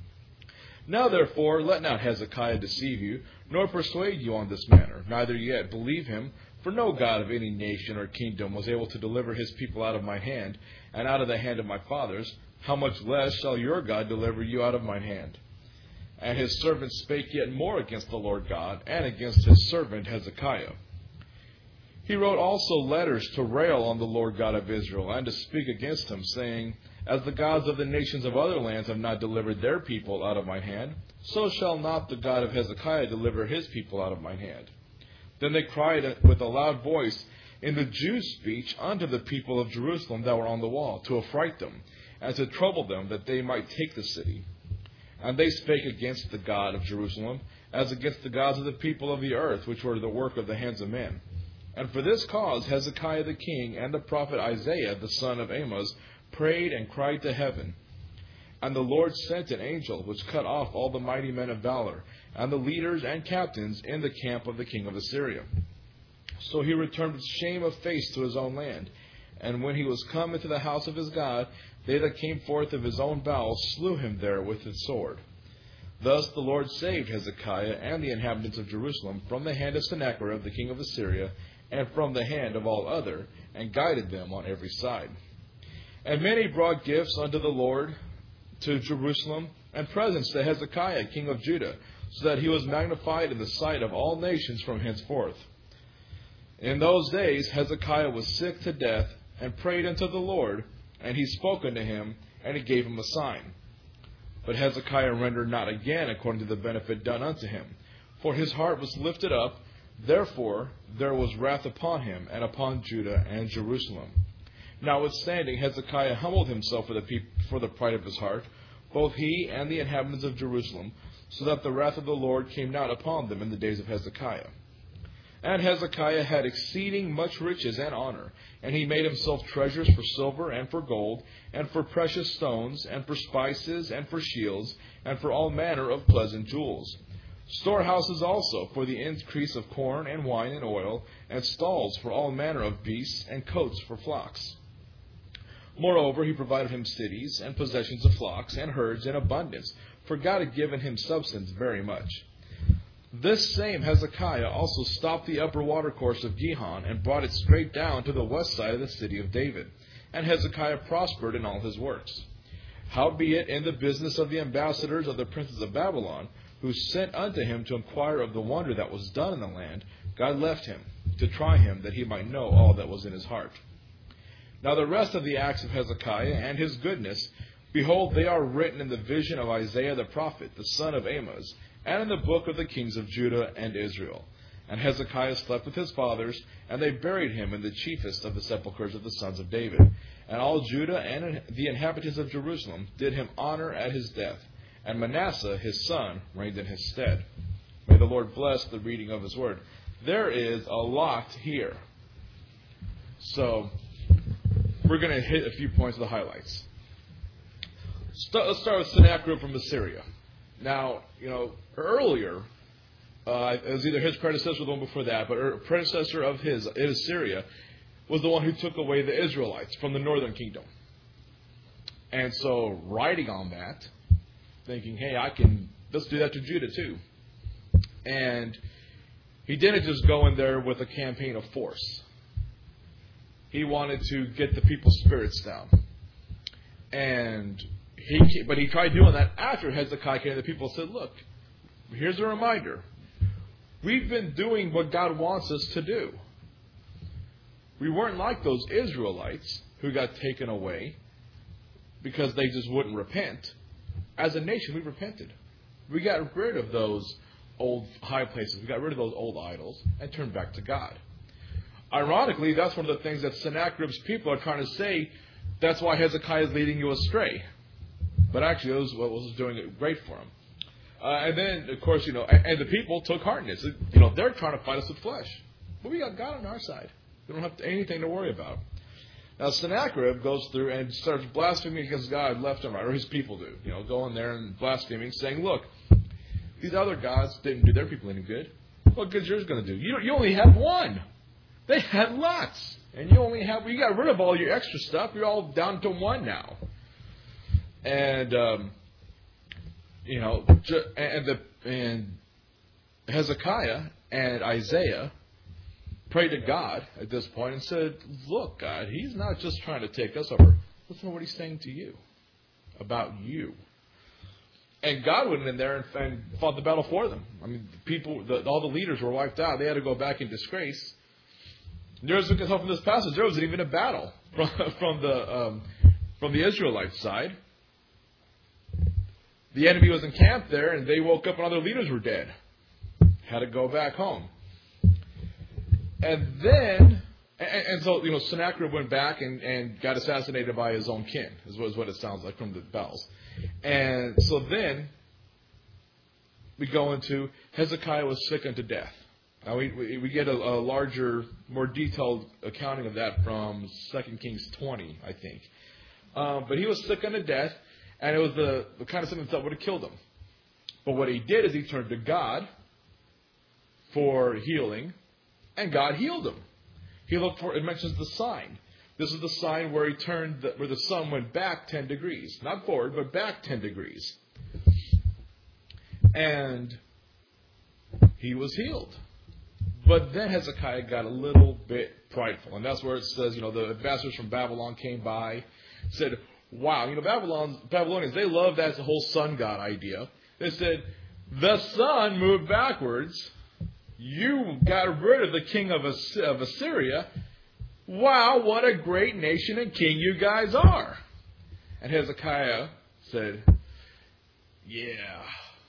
S2: Now therefore let not Hezekiah deceive you, nor persuade you on this manner, neither yet believe him, for no God of any nation or kingdom was able to deliver his people out of mine hand, and out of the hand of my fathers. How much less shall your God deliver you out of mine hand? And his servant spake yet more against the Lord God, and against his servant Hezekiah. He wrote also letters to rail on the Lord God of Israel, and to speak against him, saying, As the gods of the nations of other lands have not delivered their people out of mine hand, so shall not the God of Hezekiah deliver his people out of mine hand. Then they cried with a loud voice in the Jews' speech unto the people of Jerusalem that were on the wall, to affright them, and to trouble them, that they might take the city. And they spake against the God of Jerusalem, as against the gods of the people of the earth, which were the work of the hands of men. And for this cause Hezekiah the king and the prophet Isaiah the son of Amoz prayed and cried to heaven. And the Lord sent an angel, which cut off all the mighty men of valor, and the leaders and captains in the camp of the king of Assyria. So he returned with shame of face to his own land. And when he was come into the house of his God, they that came forth of his own bowels slew him there with his sword. Thus the Lord saved Hezekiah and the inhabitants of Jerusalem from the hand of Sennacherib the king of Assyria, and from the hand of all other, and guided them on every side. And many brought gifts unto the Lord to Jerusalem, and presents to Hezekiah king of Judah, so that he was magnified in the sight of all nations from henceforth. In those days Hezekiah was sick to death, and prayed unto the Lord, and he spoke unto him, and he gave him a sign. But Hezekiah rendered not again according to the benefit done unto him, for his heart was lifted up. Therefore there was wrath upon him, and upon Judah and Jerusalem. Notwithstanding, Hezekiah humbled himself for the, peop- for the pride of his heart, both he and the inhabitants of Jerusalem, so that the wrath of the Lord came not upon them in the days of Hezekiah. And Hezekiah had exceeding much riches and honor, and he made himself treasures for silver and for gold, and for precious stones, and for spices, and for shields, and for all manner of pleasant jewels. Storehouses also for the increase of corn and wine and oil, and stalls for all manner of beasts, and coats for flocks. Moreover, he provided him cities, and possessions of flocks, and herds in abundance, for God had given him substance very much. This same Hezekiah also stopped the upper watercourse of Gihon, and brought it straight down to the west side of the city of David. And Hezekiah prospered in all his works. Howbeit in the business of the ambassadors of the princes of Babylon, who sent unto him to inquire of the wonder that was done in the land, God left him, to try him, that he might know all that was in his heart. Now the rest of the acts of Hezekiah, and his goodness, behold, they are written in the vision of Isaiah the prophet, the son of Amoz, and in the book of the kings of Judah and Israel. And Hezekiah slept with his fathers, and they buried him in the chiefest of the sepulchres of the sons of David. And all Judah and the inhabitants of Jerusalem did him honor at his death. And Manasseh his son reigned in his stead. May the Lord bless the reading of his word. There is a lot here. So, we're going to hit a few points of the highlights. Let's start with Sennacherib from Assyria. Now, you know, earlier, uh, it was either his predecessor or the one before that, but a predecessor of his in Assyria was the one who took away the Israelites from the northern kingdom. And so, riding on that, thinking, hey, I can, let's do that to Judah too. And he didn't just go in there with a campaign of force. He wanted to get the people's spirits down. And he, but he tried doing that after Hezekiah came, and the people said, look, here's a reminder. We've been doing what God wants us to do. We weren't like those Israelites who got taken away because they just wouldn't repent. As a nation, we repented. We got rid of those old high places. We got rid of those old idols and turned back to God. Ironically, that's one of the things that Sennacherib's people are trying to say. That's why Hezekiah is leading you astray. But actually, it was what was doing it great for him. Uh, and then, of course, you know, and, and the people took heart in it. So, you know, they're trying to fight us with flesh. But we got God on our side. We don't have to, anything to worry about. Now, Sennacherib goes through and starts blaspheming against God left and right, or his people do. You know, going there and blaspheming, saying, look, these other gods didn't do their people any good. What good's yours going to do? You, you only have one. They had lots. And you only have, you got rid of all your extra stuff. You're all down to one now. And, um, you know, and the and Hezekiah and Isaiah prayed to God at this point and said, look, God, he's not just trying to take us over. Listen to what he's saying to you about you. And God went in there and, and fought the battle for them. I mean, people, the, all the leaders were wiped out. They had to go back in disgrace. There was, because from this passage, there wasn't even a battle from, from the um, from the Israelite side. The enemy was encamped there, and they woke up and all their leaders were dead. Had to go back home. And then, and, and so, you know, Sennacherib went back and, and got assassinated by his own kin, is what, is what it sounds like from the bells. And so then, we go into Hezekiah was sick unto death. Now, we, we, we get a, a larger, more detailed accounting of that from Second Kings twenty, I think. Um, but he was sick unto death, and it was the, the kind of sickness that would have killed him. But what he did is he turned to God for healing, and God healed him. He looked for, it mentions the sign. This is the sign where he turned, the, where the sun went back ten degrees. Not forward, but back ten degrees. And he was healed. But then Hezekiah got a little bit prideful. And that's where it says, you know, the ambassadors from Babylon came by, said, wow, you know, Babylon, Babylonians, they love that whole sun god idea. They said, the sun moved backwards, You got rid of the king of Assyria. Wow, what a great nation and king you guys are. And Hezekiah said, yeah.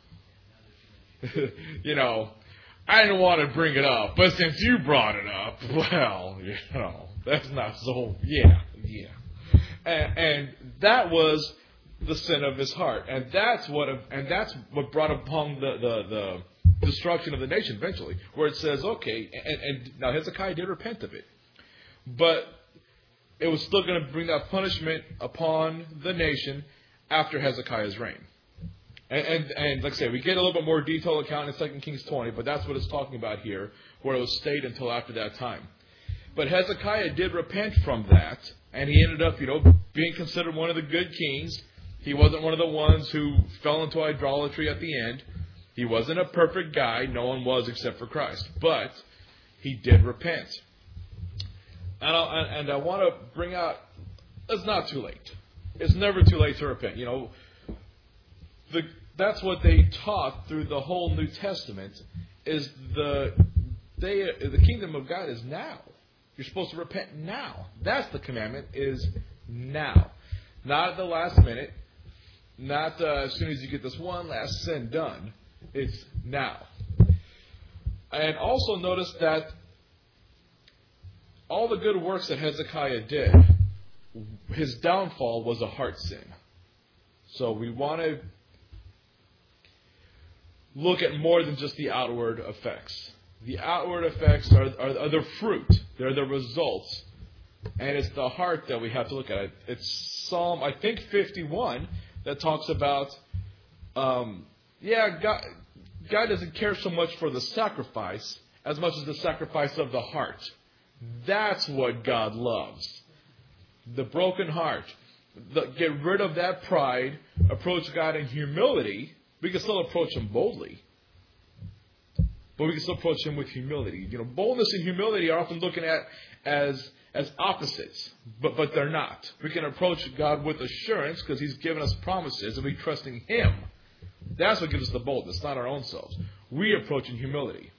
S2: you know, I didn't want to bring it up, but since you brought it up, well, you know, that's not so, yeah, yeah. And, and that was the sin of his heart. And that's what and that's what brought upon the, the, the destruction of the nation eventually, where it says, okay, and, and now Hezekiah did repent of it. But it was still going to bring that punishment upon the nation after Hezekiah's reign. And, and, and like I say, we get a little bit more detailed account in Second Kings twenty, but that's what it's talking about here, where it was stayed until after that time. But Hezekiah did repent from that, and he ended up, you know, being considered one of the good kings. He wasn't one of the ones who fell into idolatry at the end. He wasn't a perfect guy. No one was except for Christ. But he did repent. And I, and I want to bring out, it's not too late. It's never too late to repent. You know, the, that's what they taught through the whole New Testament, is the day, the kingdom of God is now. You're supposed to repent now. That's the commandment, is now. Not at the last minute. Not uh, as soon as you get this one last sin done. It's now. And also notice that all the good works that Hezekiah did, his downfall was a heart sin. So we want to look at more than just the outward effects. The outward effects are, are, are the fruit. They're the results. And it's the heart that we have to look at. It's Psalm, I think, fifty-one that talks about, um, yeah, God, God doesn't care so much for the sacrifice as much as the sacrifice of the heart. That's what God loves. The broken heart. The, get rid of that pride. Approach God in humility. We can still approach Him boldly, but we can still approach Him with humility. You know, boldness and humility are often looking at as as opposites, but but they're not. We can approach God with assurance because He's given us promises, and we trust in Him. That's what gives us the boldness, not our own selves. We approach in humility,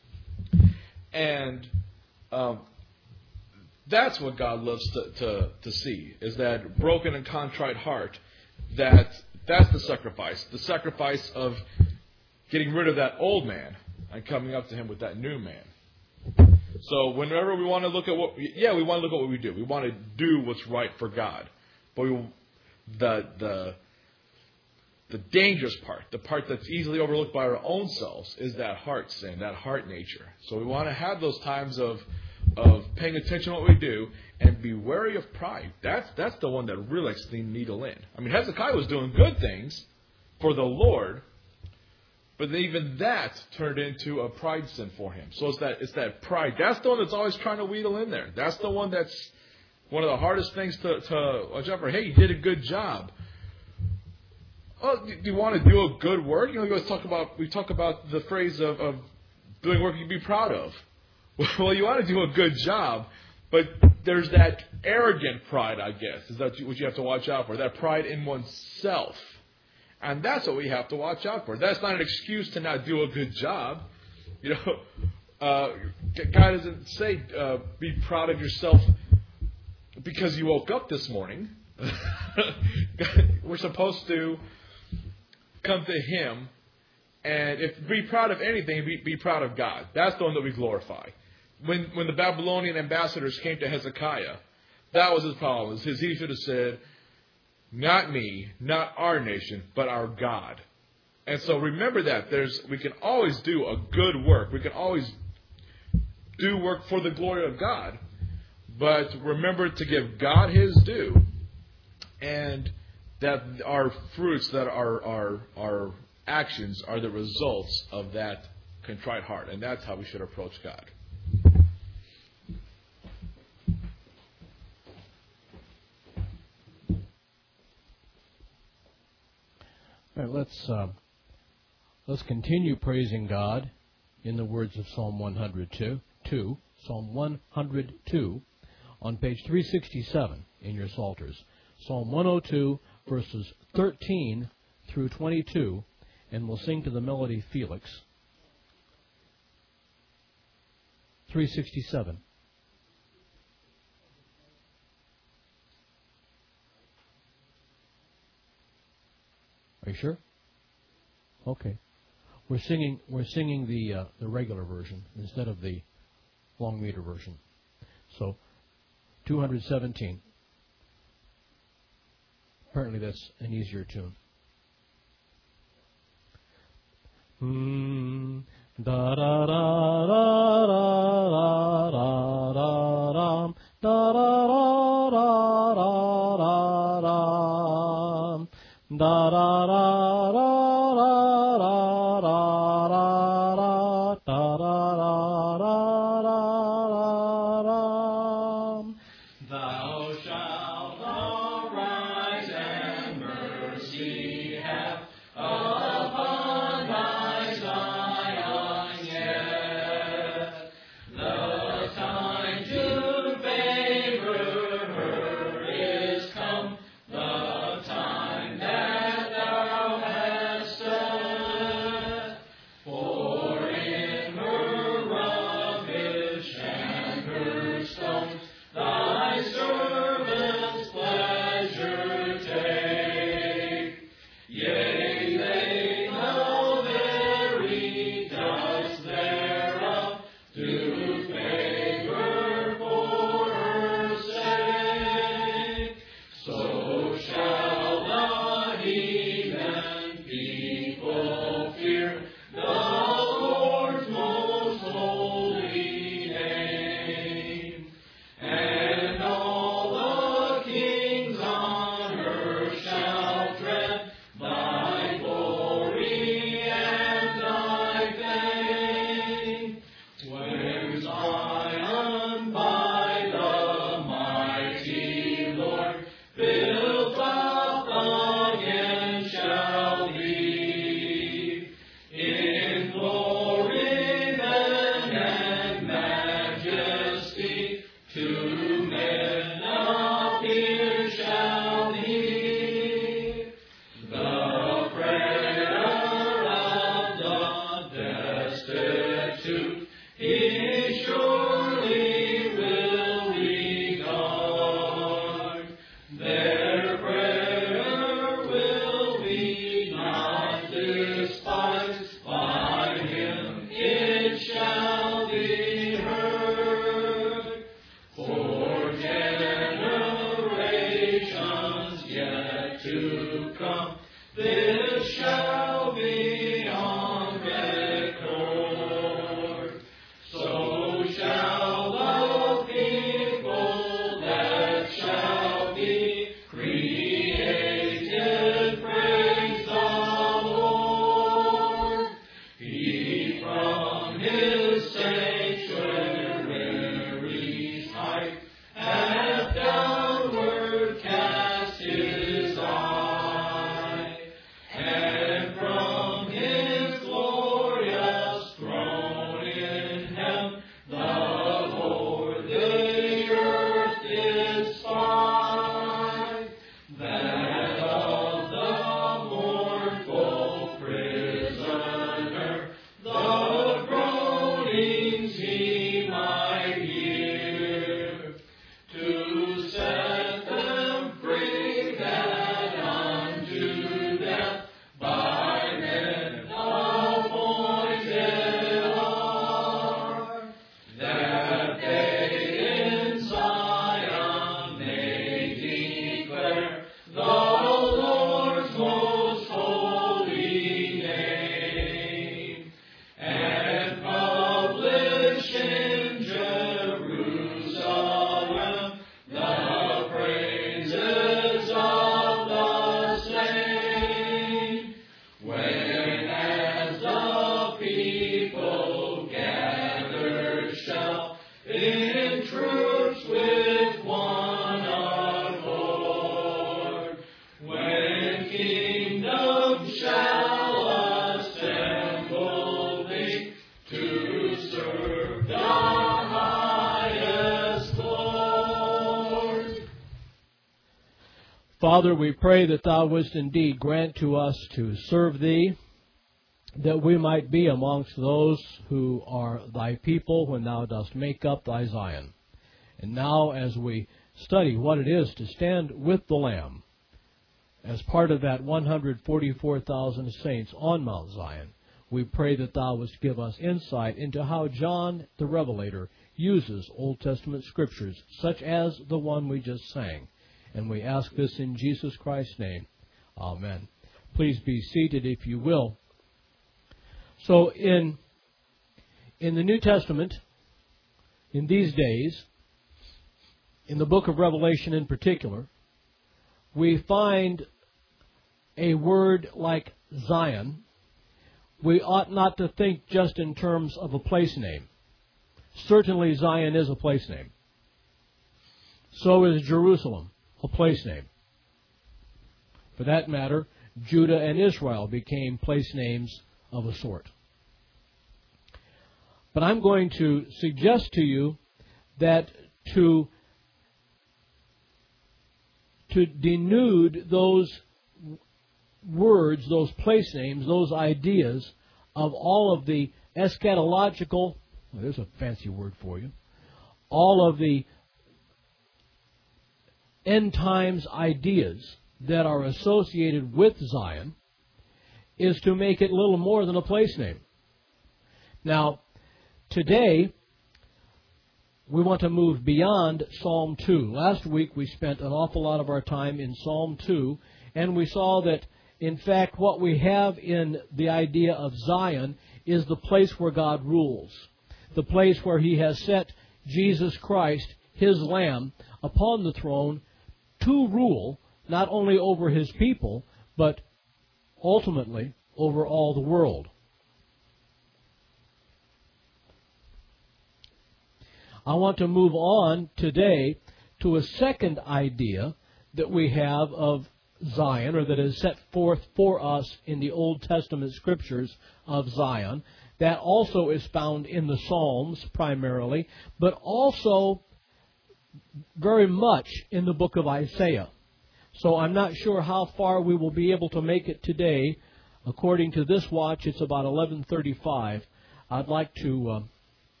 S2: and um, that's what God loves to, to to see, is that broken and contrite heart. That that's the sacrifice, the sacrifice of getting rid of that old man and coming up to Him with that new man. So whenever we want to look at what, we, yeah, we want to look at what we do. We want to do what's right for God. But we, the the the dangerous part, the part that's easily overlooked by our own selves, is that heart sin, that heart nature. So we want to have those times of of paying attention to what we do and be wary of pride. That's that's the one that really likes to needle in. I mean, Hezekiah was doing good things for the Lord, but even that turned into a pride sin for him. So it's that it's that pride. That's the one that's always trying to wheedle in there. That's the one that's one of the hardest things to, to watch out for. Hey, you did a good job. Oh, do you want to do a good work? You know, we always talk about we talk about the phrase of, of doing work you can be proud of. Well, you want to do a good job, but there's that arrogant pride, I guess, is that what you have to watch out for. That pride in oneself. And that's what we have to watch out for. That's not an excuse to not do a good job. You know, uh, God doesn't say uh, be proud of yourself because you woke up this morning. We're supposed to come to Him, and if be proud of anything, be, be proud of God. That's the one that we glorify. When when the Babylonian ambassadors came to Hezekiah, that was his problem. His, he should have said, not me, not our nation, but our God. And so remember that. There's we can always do a good work. We can always do work for the glory of God. But remember to give God His due, and that our fruits, that our our our actions are the results of that contrite heart. And that's how we should approach God.
S1: All right, let's uh, let's continue praising God in the words of Psalm one hundred two, two, Psalm one hundred two, on page three sixty-seven in your Psalters. Psalm one oh two, verses thirteen through twenty-two, and we'll sing to the melody Felix. three sixty-seven. Are you sure? Okay. We're singing we're singing the uh, the regular version instead of the long meter version. So two seventeen. Apparently that's an easier tune. Hmm. Da da da da da da da da da da da da da da da Father, we pray that Thou wouldst indeed grant to us to serve Thee that we might be amongst those who are thy people when thou dost make up thy Zion. And now as we study what it is to stand with the Lamb as part of that one hundred forty-four thousand saints on Mount Zion, we pray that thou wouldst give us insight into how John the Revelator uses Old Testament scriptures, such as the one we just sang. And we ask this in Jesus Christ's name. Amen. Please be seated if you will. So in, in the New Testament, in these days, in the book of Revelation in particular, we find a word like Zion. We ought not to think just in terms of a place name. Certainly Zion is a place name. So is Jerusalem a place name. For that matter, Judah and Israel became place names of a sort. But I'm going to suggest to you that to, to denude those words, those place names, those ideas of all of the eschatological, well, there's a fancy word for you, all of the end times ideas that are associated with Zion, is to make it little more than a place name. Now, today, we want to move beyond Psalm two. Last week we spent an awful lot of our time in Psalm two, and we saw that, in fact, what we have in the idea of Zion is the place where God rules, the place where He has set Jesus Christ, His Lamb, upon the throne to rule not only over His people, but ultimately over all the world. I want to move on today to a second idea that we have of Zion, or that is set forth for us in the Old Testament scriptures of Zion. That also is found in the Psalms primarily, but also very much in the book of Isaiah. So I'm not sure how far we will be able to make it today. According to this watch, it's about eleven thirty-five. I'd like to uh,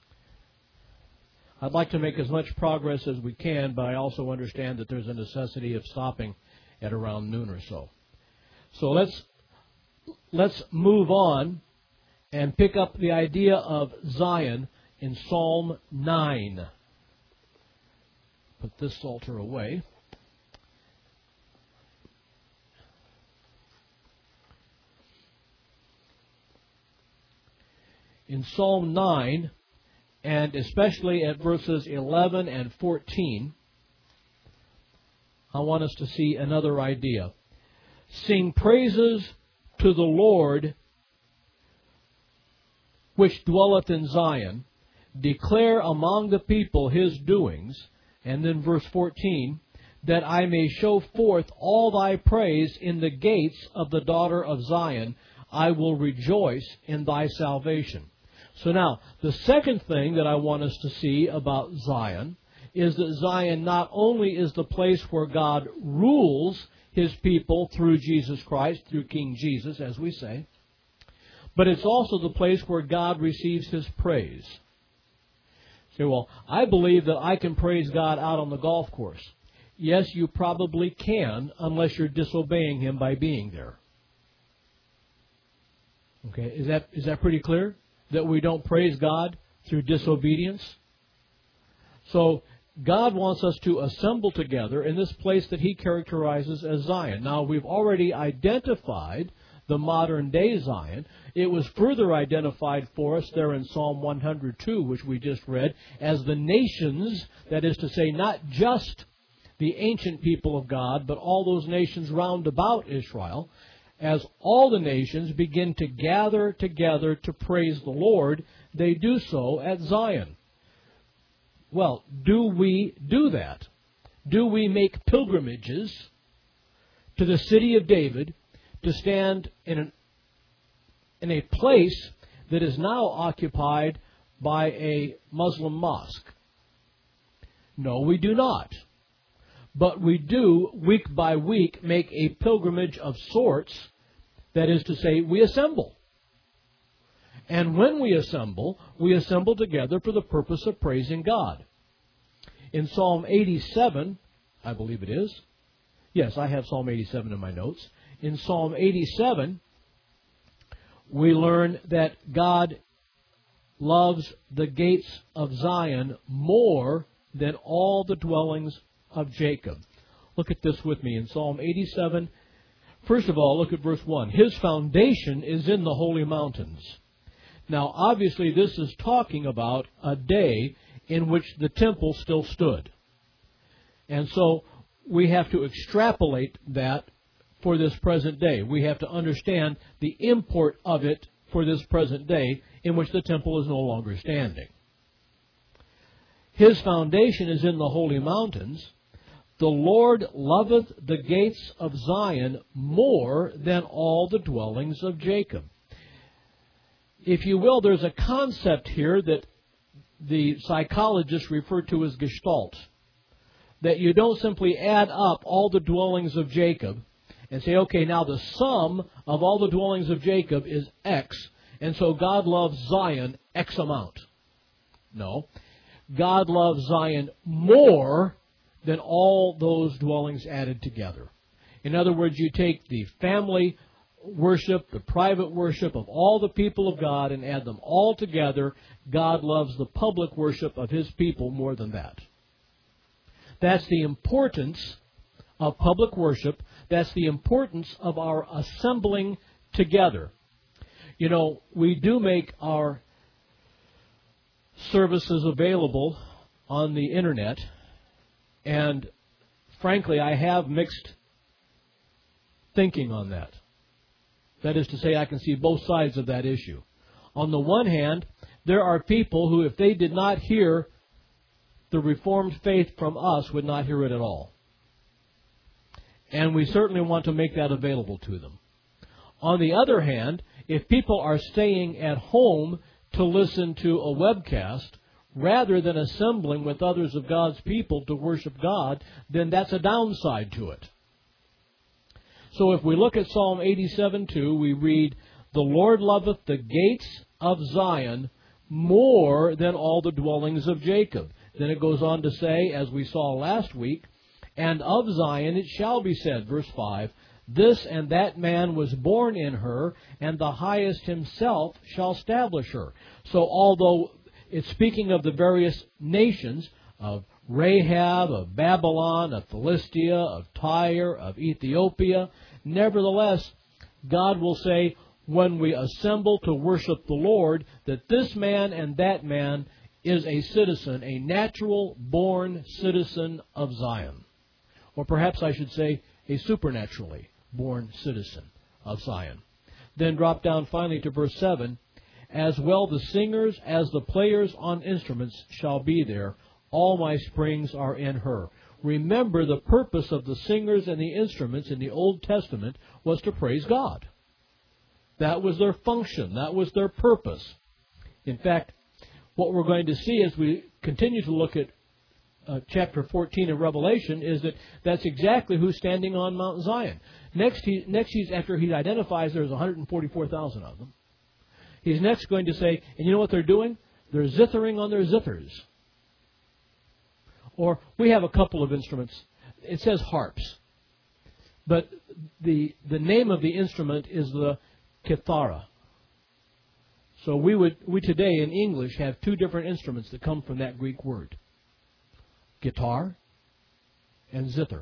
S1: I'd like to make as much progress as we can, but I also understand that there's a necessity of stopping at around noon or so. So let's let's move on and pick up the idea of Zion in Psalm nine. Put this psalter away. In Psalm nine, and especially at verses eleven and fourteen, I want us to see another idea. Sing praises to the Lord, which dwelleth in Zion. Declare among the people His doings. And then verse fourteen, that I may show forth all thy praise in the gates of the daughter of Zion. I will rejoice in thy salvation. So now, the second thing that I want us to see about Zion is that Zion not only is the place where God rules His people through Jesus Christ, through King Jesus, as we say, but it's also the place where God receives His praise. Say, well, I believe that I can praise God out on the golf course. Yes, you probably can, unless you're disobeying Him by being there. Okay, is that is that pretty clear? That we don't praise God through disobedience? So, God wants us to assemble together in this place that He characterizes as Zion. Now, we've already identified the modern day Zion. It was further identified for us there in Psalm one hundred two, which we just read, as the nations, that is to say, not just the ancient people of God, but all those nations round about Israel. As all the nations begin to gather together to praise the Lord, they do so at Zion. Well, do we do that? Do we make pilgrimages to the city of David to stand in, an, in a place that is now occupied by a Muslim mosque? No, we do not. But we do, week by week, make a pilgrimage of sorts. That is to say, we assemble. And when we assemble, we assemble together for the purpose of praising God. In Psalm eighty-seven, I believe it is. Yes, I have Psalm eighty-seven in my notes. In Psalm eighty-seven, we learn that God loves the gates of Zion more than all the dwellings of Jacob. Look at this with me in Psalm eighty-seven. First of all, look at verse one. His foundation is in the holy mountains. Now, obviously, this is talking about a day in which the temple still stood. And so we have to extrapolate that for this present day. We have to understand the import of it for this present day in which the temple is no longer standing. His foundation is in the holy mountains. The Lord loveth the gates of Zion more than all the dwellings of Jacob. If you will, there's a concept here that the psychologists refer to as gestalt. That you don't simply add up all the dwellings of Jacob and say, okay, now the sum of all the dwellings of Jacob is X, and so God loves Zion X amount. No. God loves Zion more than all those dwellings added together. In other words, you take the family worship, the private worship of all the people of God and add them all together. God loves the public worship of His people more than that. That's the importance of public worship. That's the importance of our assembling together. You know, we do make our services available on the internet, and frankly, I have mixed thinking on that. That is to say, I can see both sides of that issue. On the one hand, there are people who, if they did not hear the Reformed faith from us, would not hear it at all. And we certainly want to make that available to them. On the other hand, if people are staying at home to listen to a webcast, rather than assembling with others of God's people to worship God, then that's a downside to it. So if we look at Psalm eighty-seven two, we read, the Lord loveth the gates of Zion more than all the dwellings of Jacob. Then it goes on to say, as we saw last week, and of Zion it shall be said, verse five, this and that man was born in her, and the highest himself shall establish her. So although it's speaking of the various nations, of Rahab, of Babylon, of Philistia, of Tyre, of Ethiopia, nevertheless, God will say, when we assemble to worship the Lord, that this man and that man is a citizen, a natural-born citizen of Zion. Or perhaps I should say, a supernaturally born citizen of Zion. Then drop down finally to verse seven. As well the singers as the players on instruments shall be there. All my springs are in her. Remember, the purpose of the singers and the instruments in the Old Testament was to praise God. That was their function. That was their purpose. In fact, what we're going to see as we continue to look at uh, chapter fourteen of Revelation is that that's exactly who's standing on Mount Zion. Next, he, next he's, after he identifies there's one hundred forty-four thousand of them, he's next going to say, and you know what they're doing? They're zithering on their zithers. Or we have a couple of instruments. It says harps. But the the name of the instrument is the kithara. So we would we today in English have two different instruments that come from that Greek word. Guitar and zither.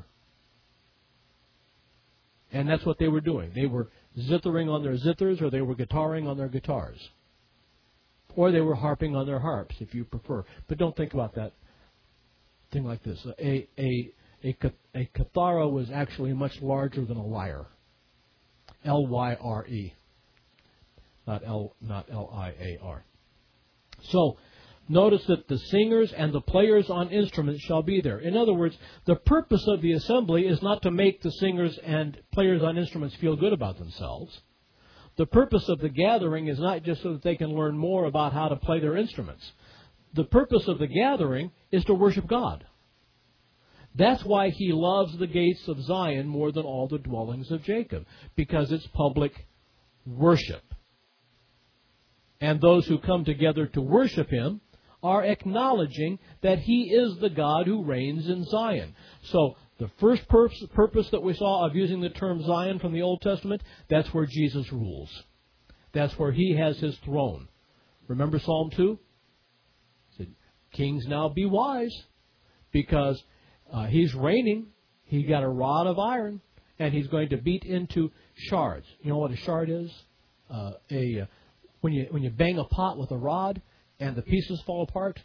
S1: And that's what they were doing. They were zithering on their zithers, or they were guitaring on their guitars. Or they were harping on their harps, if you prefer. But don't think about that thing like this. A, a, a, a kithara was actually much larger than a lyre. L Y R E. Not L, not L I A R. So, notice that the singers and the players on instruments shall be there. In other words, the purpose of the assembly is not to make the singers and players on instruments feel good about themselves. The purpose of the gathering is not just so that they can learn more about how to play their instruments. The purpose of the gathering is to worship God. That's why He loves the gates of Zion more than all the dwellings of Jacob, because it's public worship. and those who come together to worship Him are acknowledging that He is the God who reigns in Zion. So the first purpose, purpose that we saw of using the term Zion from the Old Testament, that's where Jesus rules. That's where He has His throne. Remember Psalm two? It said, Kings now be wise, because uh, He's reigning. He got a rod of iron, and He's going to beat into shards. You know what a shard is? Uh, a uh, when you when you bang a pot with a rod and the pieces fall apart,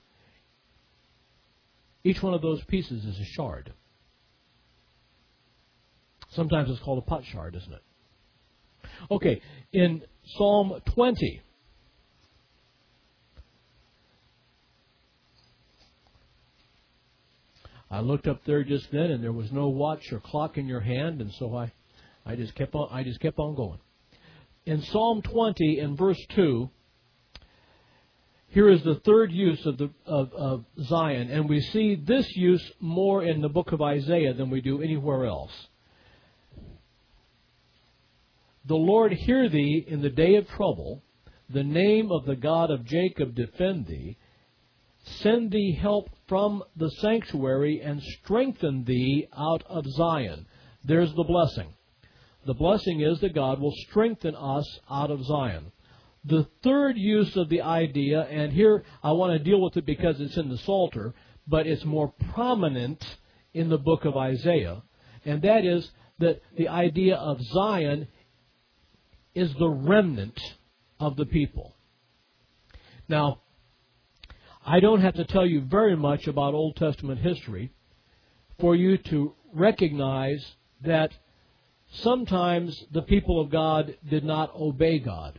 S1: each one of those pieces is a shard. Sometimes it's called a pot shard, isn't it? Okay, in Psalm twenty, I looked up there just then, and there was no watch or clock in your hand, and so I, I just kept on. I just kept on going. In Psalm twenty, in verse two, here is the third use of the of, of Zion, and we see this use more in the book of Isaiah than we do anywhere else. The Lord hear thee in the day of trouble. The name of the God of Jacob defend thee. Send thee help from the sanctuary and strengthen thee out of Zion. There's the blessing. The blessing is that God will strengthen us out of Zion. The third use of the idea, and here I want to deal with it because it's in the Psalter, but it's more prominent in the book of Isaiah, and that is that the idea of Zion is the remnant of the people. Now, I don't have to tell you very much about Old Testament history for you to recognize that sometimes the people of God did not obey God.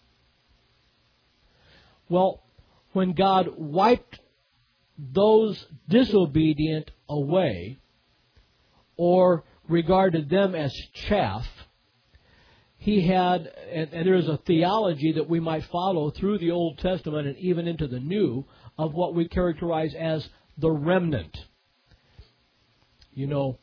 S1: Well, when God wiped those disobedient away or regarded them as chaff, He had, and, and there is a theology that we might follow through the Old Testament and even into the New of what we characterize as the remnant. You know,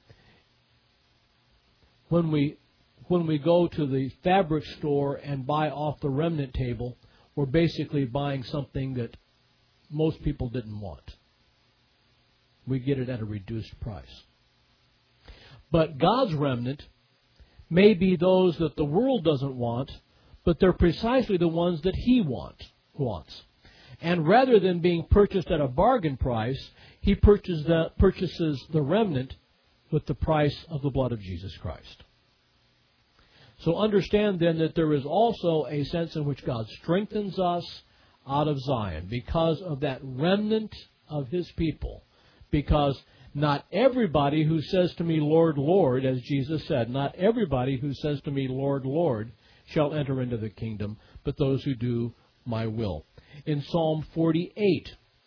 S1: when we when we go to the fabric store and buy off the remnant table, we're basically buying something that most people didn't want. We get it at a reduced price. But God's remnant may be those that the world doesn't want, but they're precisely the ones that He want, wants. And rather than being purchased at a bargain price, He purchases the, purchases the remnant with the price of the blood of Jesus Christ. So understand then that there is also a sense in which God strengthens us out of Zion because of that remnant of His people. Because not everybody who says to me, Lord, Lord, as Jesus said, not everybody who says to me, Lord, Lord, shall enter into the kingdom, but those who do my will. In Psalm forty-eight,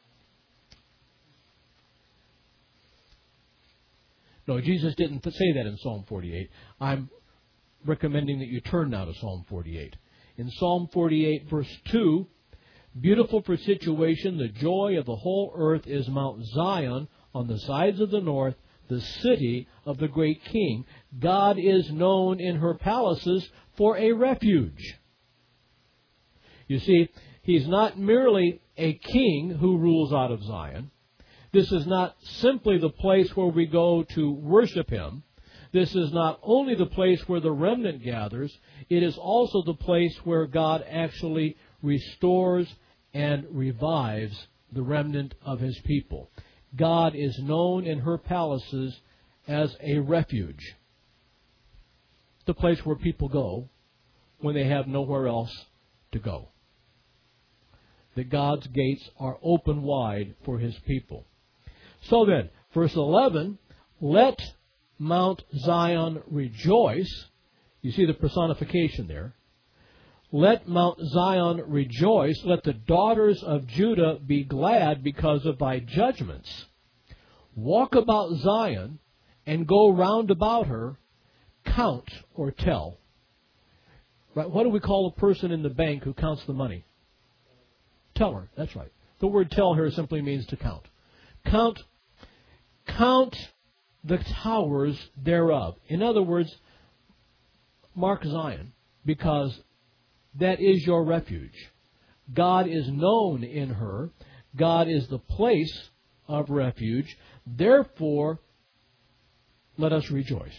S1: no, Jesus didn't say that in Psalm forty-eight. I'm recommending that you turn now to Psalm forty-eight. In Psalm forty-eight, verse two, beautiful for situation, the joy of the whole earth is Mount Zion, on the sides of the north, the city of the great king. God is known in her palaces for a refuge. You see, He's not merely a king who rules out of Zion. This is not simply the place where we go to worship Him. This is not only the place where the remnant gathers, it is also the place where God actually restores and revives the remnant of His people. God is known in her palaces as a refuge. The place where people go when they have nowhere else to go. That God's gates are open wide for His people. So then, verse eleven, let Mount Zion rejoice. You see the personification there. Let Mount Zion rejoice. Let the daughters of Judah be glad because of thy judgments. Walk about Zion and go round about her. Count or tell. Right? What do we call a person in the bank who counts the money? Teller. That's right. The word tell here simply means to count. Count, count the towers thereof. In other words, mark Zion, because that is your refuge. God is known in her. God is the place of refuge. Therefore, let us rejoice.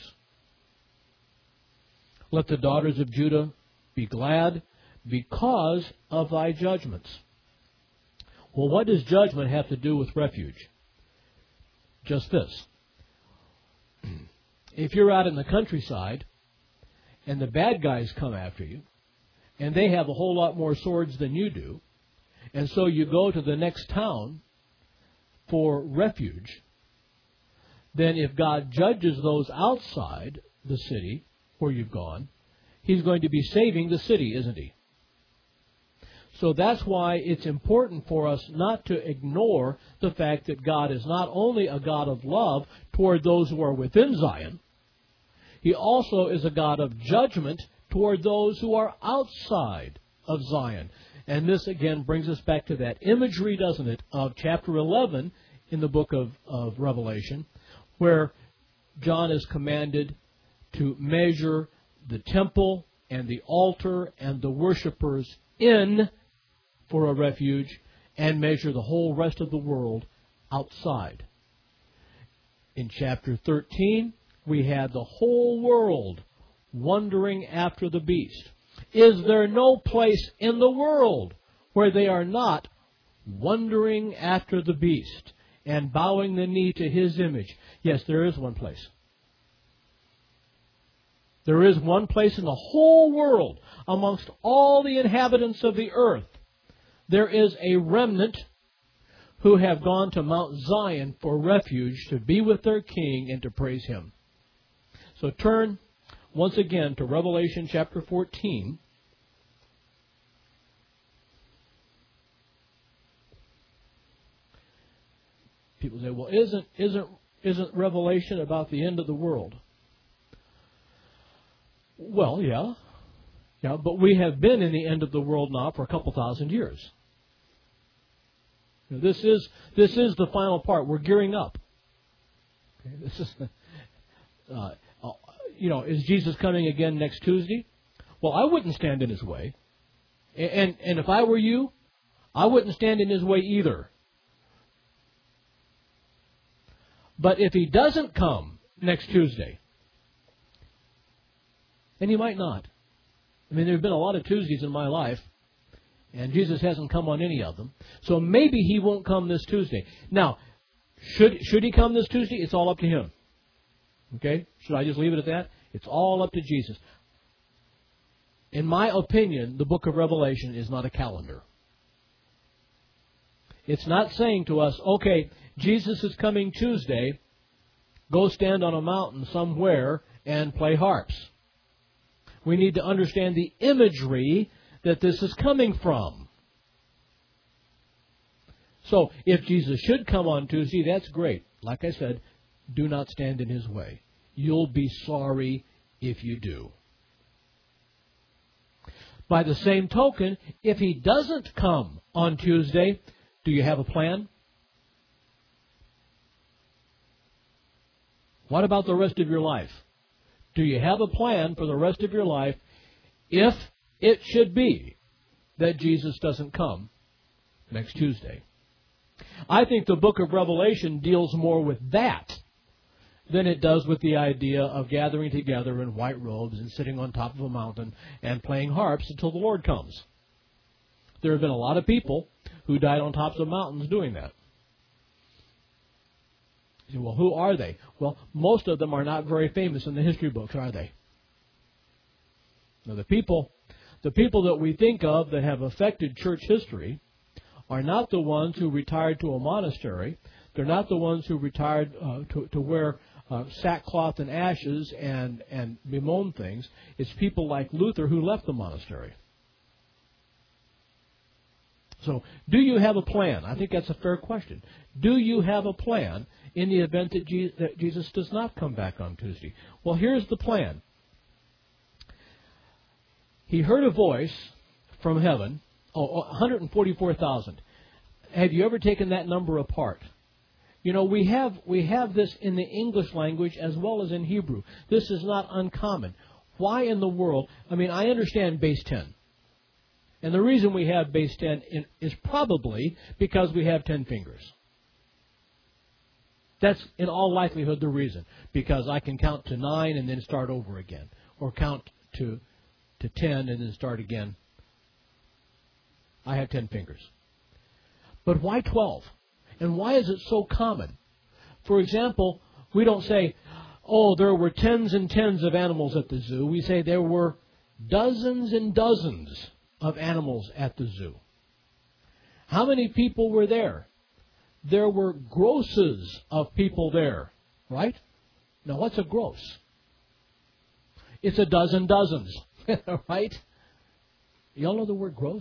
S1: Let the daughters of Judah be glad because of thy judgments. Well, what does judgment have to do with refuge? Just this. If you're out in the countryside and the bad guys come after you, and they have a whole lot more swords than you do, and so you go to the next town for refuge, then if God judges those outside the city where you've gone, He's going to be saving the city, isn't He? So that's why it's important for us not to ignore the fact that God is not only a God of love toward those who are within Zion, He also is a God of judgment toward those who are outside of Zion. And this again brings us back to that imagery, doesn't it, of chapter eleven in the book of, of Revelation, where John is commanded to measure the temple and the altar and the worshipers in for a refuge and measure the whole rest of the world outside. In chapter thirteen, we had the whole world wondering after the beast. Is there no place in the world where they are not wondering after the beast and bowing the knee to his image? Yes, there is one place. There is one place in the whole world, amongst all the inhabitants of the earth. There is a remnant who have gone to Mount Zion for refuge to be with their King and to praise Him. So turn once again to Revelation chapter fourteen. People say, well, isn't, isn't, isn't Revelation about the end of the world? Well, yeah. Yeah, but we have been in the end of the world now for a couple thousand years. This is this is the final part. We're gearing up. Okay, this is, uh, uh, you know, is Jesus coming again next Tuesday? Well, I wouldn't stand in His way, and, and and if I were you, I wouldn't stand in His way either. But if He doesn't come next Tuesday, and He might not. I mean, there have been a lot of Tuesdays in my life, and Jesus hasn't come on any of them. So maybe He won't come this Tuesday. Now, should should He come this Tuesday? It's all up to Him. Okay? Should I just leave it at that? It's all up to Jesus. In my opinion, the book of Revelation is not a calendar. It's not saying to us, okay, Jesus is coming Tuesday, go stand on a mountain somewhere and play harps. We need to understand the imagery that this is coming from. So, if Jesus should come on Tuesday, that's great. Like I said, do not stand in His way. You'll be sorry if you do. By the same token, if He doesn't come on Tuesday, do you have a plan? What about the rest of your life? Do you have a plan for the rest of your life if it should be that Jesus doesn't come next Tuesday? I think the book of Revelation deals more with that than it does with the idea of gathering together in white robes and sitting on top of a mountain and playing harps until the Lord comes. There have been a lot of people who died on tops of mountains doing that. You say, well, who are they? Well, most of them are not very famous in the history books, are they? Now, the people, the people that we think of that have affected church history are not the ones who retired to a monastery. They're not the ones who retired uh, to, to wear uh, sackcloth and ashes and, and bemoan things. It's people like Luther who left the monastery. So, do you have a plan? I think that's a fair question. Do you have a plan in the event that, Je- that Jesus does not come back on Tuesday? Well, here's the plan. He heard a voice from heaven, oh, one hundred forty-four thousand. Have you ever taken that number apart? You know, we have we have this in the English language as well as in Hebrew. This is not uncommon. Why in the world? I mean, I understand base ten. And the reason we have base ten in, is probably because we have ten fingers. That's in all likelihood the reason. Because I can count to nine and then start over again. Or count to, to ten and then start again. I have ten fingers. But why twelve? And why is it so common? For example, we don't say, oh, there were tens and tens of animals at the zoo. We say there were dozens and dozens of animals at the zoo. How many people were there? There were grosses of people there, right? Now, what's a gross? It's a dozen dozens, right? Y'all know the word gross?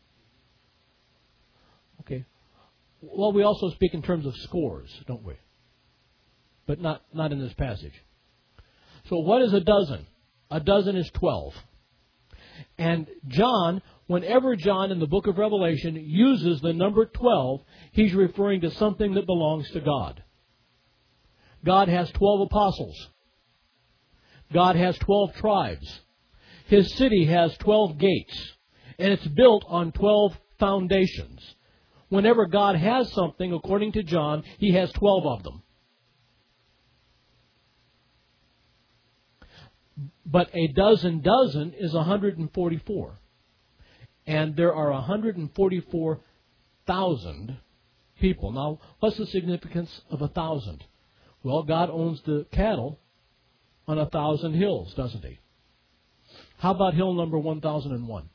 S1: Okay. Well, we also speak in terms of scores, don't we? But not, not in this passage. So what is a dozen? A dozen is twelve. And John, whenever John in the book of Revelation uses the number twelve, he's referring to something that belongs to God. God has twelve apostles. God has twelve tribes. His city has twelve gates. And it's built on twelve foundations. Whenever God has something, according to John, He has twelve of them. But a dozen dozen is one hundred forty-four. And there are one hundred forty-four thousand people. Now, what's the significance of a thousand? Well, God owns the cattle on a thousand hills, doesn't He? How about hill number one thousand one?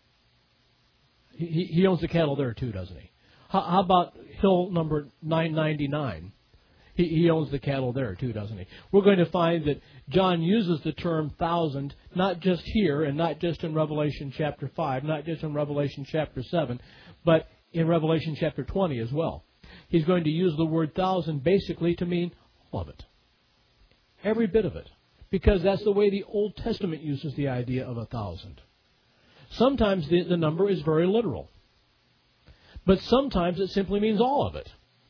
S1: He, he owns the cattle there too, doesn't He? How, how about hill number nine ninety-nine? He, he owns the cattle there too, doesn't He? We're going to find that John uses the term thousand, not just here and not just in Revelation chapter five, not just in Revelation chapter seven, but in Revelation chapter twenty as well. He's going to use the word thousand basically to mean all of it. Every bit of it. Because that's the way the Old Testament uses the idea of a thousand. Sometimes the, the number is very literal. But sometimes it simply means all of it.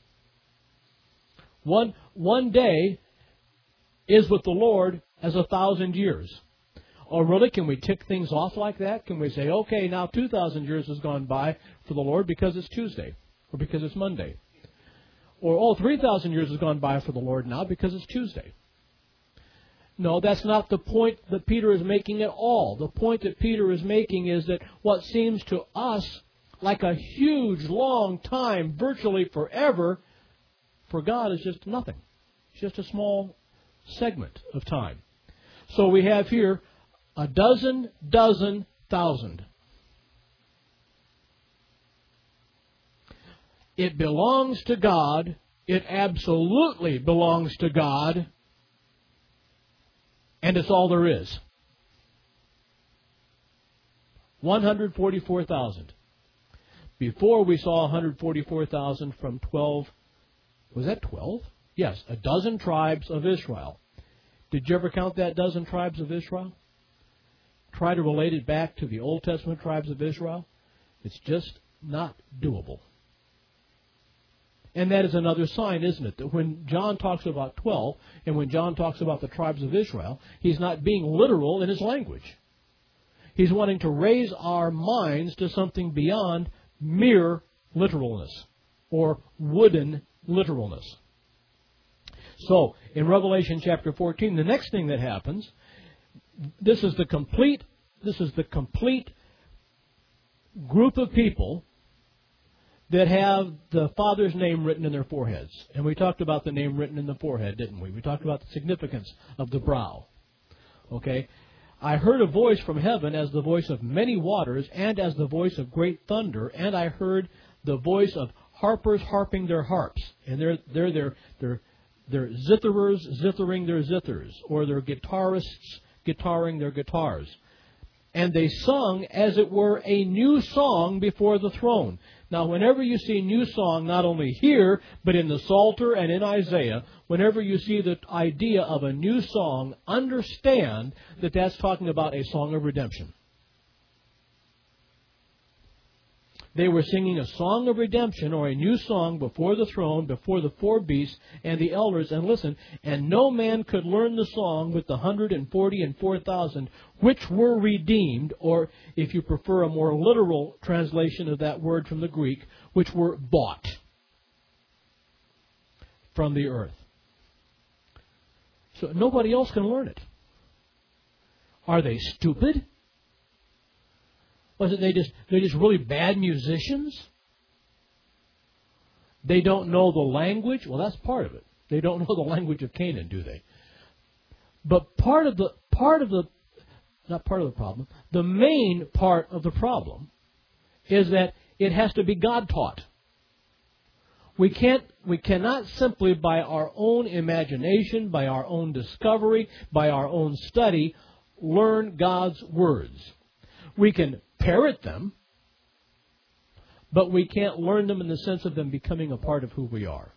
S1: One, one day is with the Lord as a thousand years. Oh, really? Can we tick things off like that? Can we say, okay, now two thousand years has gone by for the Lord because it's Tuesday or because it's Monday? Or, oh, three thousand years has gone by for the Lord now because it's Tuesday. No, that's not the point that Peter is making at all. The point that Peter is making is that what seems to us like a huge, long time, virtually forever, for God is just nothing. It's just a small segment of time. So we have here a dozen, dozen, thousand. It belongs to God. It absolutely belongs to God. And it's all there is. one hundred forty-four thousand. Before we saw one hundred forty-four thousand from twelve. Was that twelve? Yes, a dozen tribes of Israel. Did you ever count that dozen tribes of Israel? Try to relate it back to the Old Testament tribes of Israel. It's just not doable. And that is another sign, isn't it? That when John talks about twelve, and when John talks about the tribes of Israel, he's not being literal in his language. He's wanting to raise our minds to something beyond mere literalness or wooden literalness. So, in Revelation chapter fourteen, the next thing that happens, this is the complete, this is the complete group of people that have the Father's name written in their foreheads. And we talked about the name written in the forehead, didn't we? We talked about the significance of the brow. Okay? I heard a voice from heaven as the voice of many waters and as the voice of great thunder, and I heard the voice of harpers harping their harps. And they're they're they're they're they're zitherers zithering their zithers, or they're guitarists guitaring their guitars. And they sung as it were a new song before the throne. Now, whenever you see new song, not only here, but in the Psalter and in Isaiah, whenever you see the idea of a new song, understand that that's talking about a song of redemption. They were singing a song of redemption, or a new song, before the throne, before the four beasts and the elders. And listen, and no man could learn the song with the hundred and forty and four thousand, which were redeemed, or if you prefer a more literal translation of that word from the Greek, which were bought from the earth. So nobody else can learn it. Are they stupid? Was it they just they're just really bad musicians? They don't know the language? Well, that's part of it. They don't know the language of Canaan, do they? But part of the part of the not part of the problem, the main part of the problem is that it has to be God taught. We can't we cannot simply by our own imagination, by our own discovery, by our own study, learn God's words. We can parrot them, but we can't learn them in the sense of them becoming a part of who we are.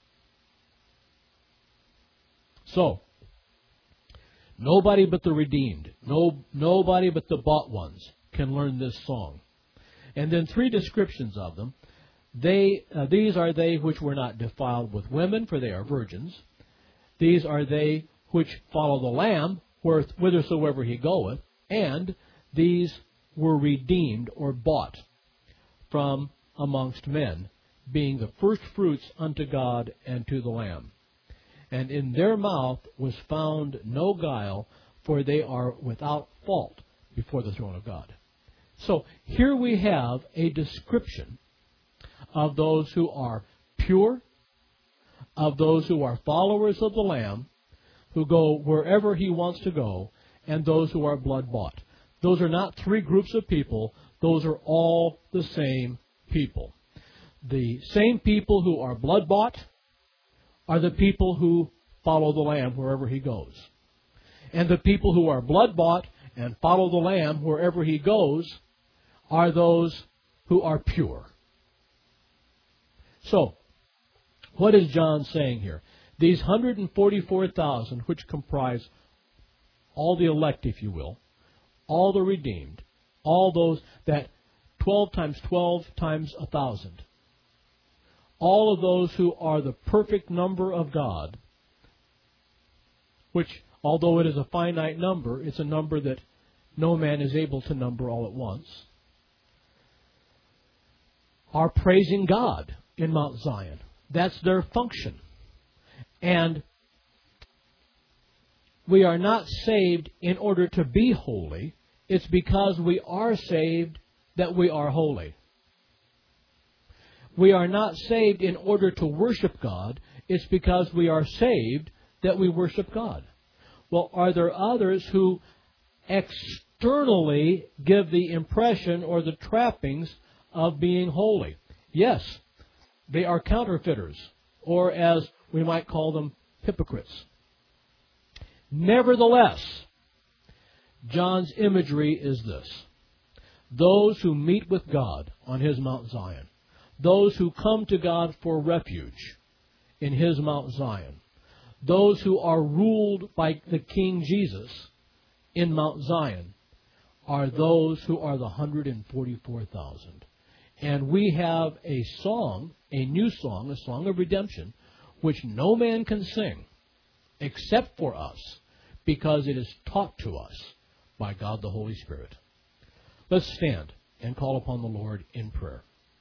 S1: So, nobody but the redeemed, no, nobody but the bought ones can learn this song. And then three descriptions of them. They, uh, these are they which were not defiled with women, for they are virgins. These are they which follow the Lamb, whithersoever he goeth. And these were redeemed or bought from amongst men, being the first fruits unto God and to the Lamb. And in their mouth was found no guile, for they are without fault before the throne of God. So here we have a description of those who are pure, of those who are followers of the Lamb, who go wherever he wants to go, and those who are blood-bought. Those are not three groups of people. Those are all the same people. The same people who are blood-bought are the people who follow the Lamb wherever he goes. And the people who are blood-bought and follow the Lamb wherever he goes are those who are pure. So, what is John saying here? These one hundred forty-four thousand, which comprise all the elect, if you will, all the redeemed, all those that twelve times twelve times a thousand, all of those who are the perfect number of God, which, although it is a finite number, it's a number that no man is able to number all at once, are praising God in Mount Zion. That's their function. And we are not saved in order to be holy. It's because we are saved that we are holy. We are not saved in order to worship God. It's because we are saved that we worship God. Well, are there others who externally give the impression or the trappings of being holy? Yes, they are counterfeiters, or as we might call them, hypocrites. Nevertheless, John's imagery is this: those who meet with God on his Mount Zion, those who come to God for refuge in his Mount Zion, those who are ruled by the King Jesus in Mount Zion, are those who are the one hundred forty-four thousand. And we have a song, a new song, a song of redemption, which no man can sing except for us, because it is taught to us by God the Holy Spirit. Let's stand and call upon the Lord in prayer.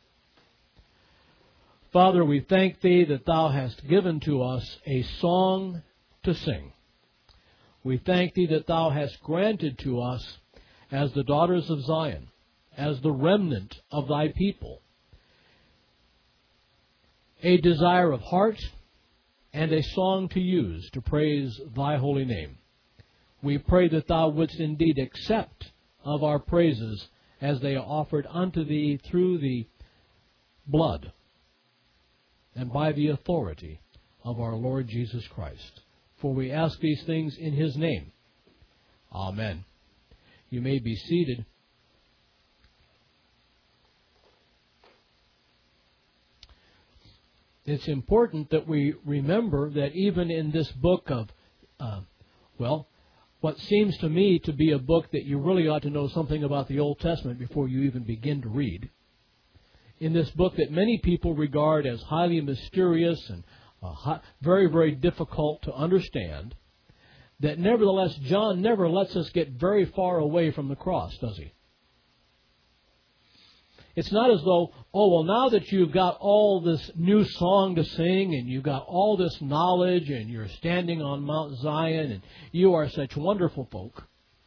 S1: Father, we thank Thee that Thou hast given to us a song to sing. We thank Thee that Thou hast granted to us, as the daughters of Zion, as the remnant of Thy people, a desire of heart and a song to use to praise Thy holy name. We pray that Thou wouldst indeed accept of our praises as they are offered unto Thee through the blood and by the authority of our Lord Jesus Christ. For we ask these things in His name. Amen. You may be seated. It's important that we remember that even in this book of, uh, well, what seems to me to be a book that you really ought to know something about the Old Testament before you even begin to read, in this book that many people regard as highly mysterious and uh, high, very, very difficult to understand, that nevertheless John never lets us get very far away from the cross, does he? It's not as though, oh, well, now that you've got all this new song to sing and you've got all this knowledge and you're standing on Mount Zion and you are such wonderful folk,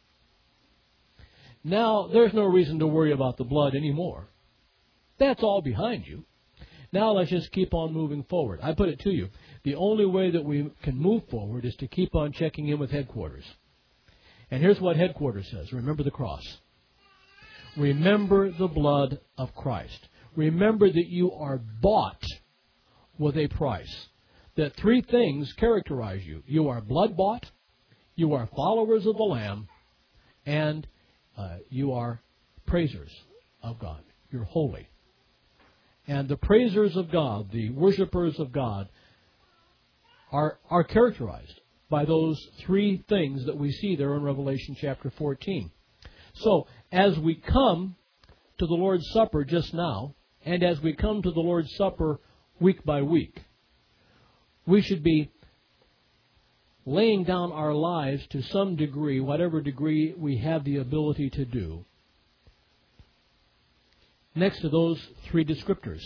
S1: now there's no reason to worry about the blood anymore. That's all behind you. Now let's just keep on moving forward. I put it to you, the only way that we can move forward is to keep on checking in with headquarters. And here's what headquarters says. Remember the cross. Remember the blood of Christ. Remember that you are bought with a price. That three things characterize you. You are blood bought, you are followers of the Lamb, and uh, you are praisers of God. You're holy. And the praisers of God, the worshipers of God, are, are characterized by those three things that we see there in Revelation chapter fourteen. So, as we come to the Lord's Supper just now, and as we come to the Lord's Supper week by week, we should be laying down our lives to some degree, whatever degree we have the ability to do, next to those three descriptors.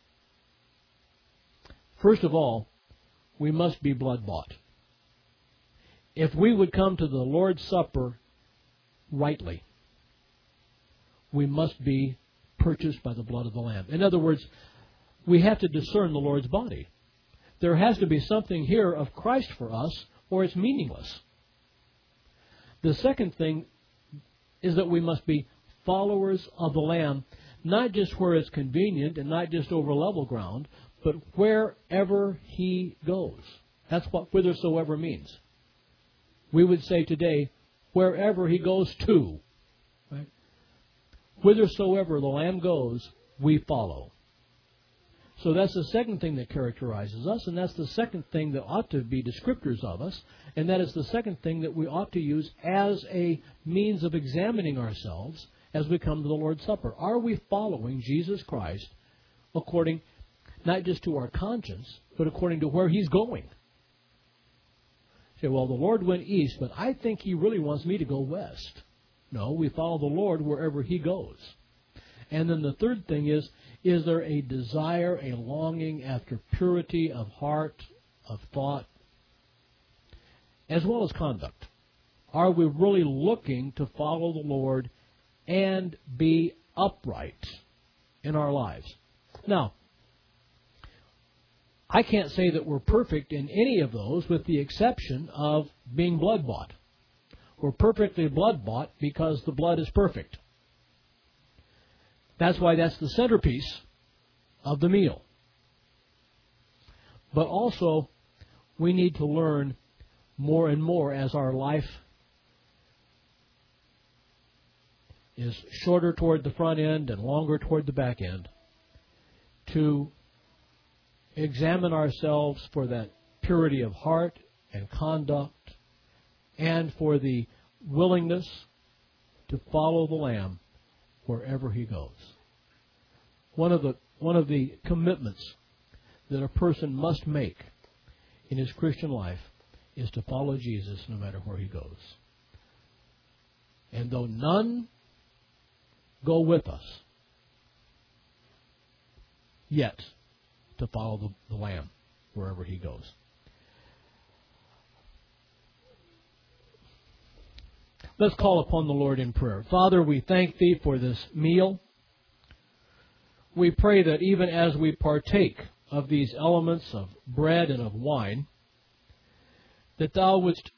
S1: First of all, we must be blood-bought. If we would come to the Lord's Supper rightly, we must be purchased by the blood of the Lamb. In other words, we have to discern the Lord's body. There has to be something here of Christ for us, or it's meaningless. The second thing is that we must be followers of the Lamb, not just where it's convenient and not just over level ground, but wherever He goes. That's what whithersoever means. We would say today, wherever He goes to. Right? Whithersoever the Lamb goes, we follow. So that's the second thing that characterizes us, and that's the second thing that ought to be descriptors of us, and that is the second thing that we ought to use as a means of examining ourselves as we come to the Lord's Supper. Are we following Jesus Christ according not just to our conscience, but according to where He's going? You say, well, the Lord went east, but I think He really wants me to go west. No, we follow the Lord wherever He goes. And then the third thing is, is there a desire, a longing after purity of heart, of thought, as well as conduct? Are we really looking to follow the Lord and be upright in our lives? Now, I can't say that we're perfect in any of those with the exception of being blood-bought. We're perfectly blood-bought because the blood is perfect. That's why that's the centerpiece of the meal. But also, we need to learn more and more as our life is shorter toward the front end and longer toward the back end, to examine ourselves for that purity of heart and conduct, and for the willingness to follow the Lamb wherever He goes. One of the one of the commitments that a person must make in his Christian life is to follow Jesus no matter where He goes. And though none go with us, yet to follow the, the Lamb wherever He goes. Let's call upon the Lord in prayer. Father, we thank Thee for this meal. We pray that even as we partake of these elements of bread and of wine, that Thou wouldst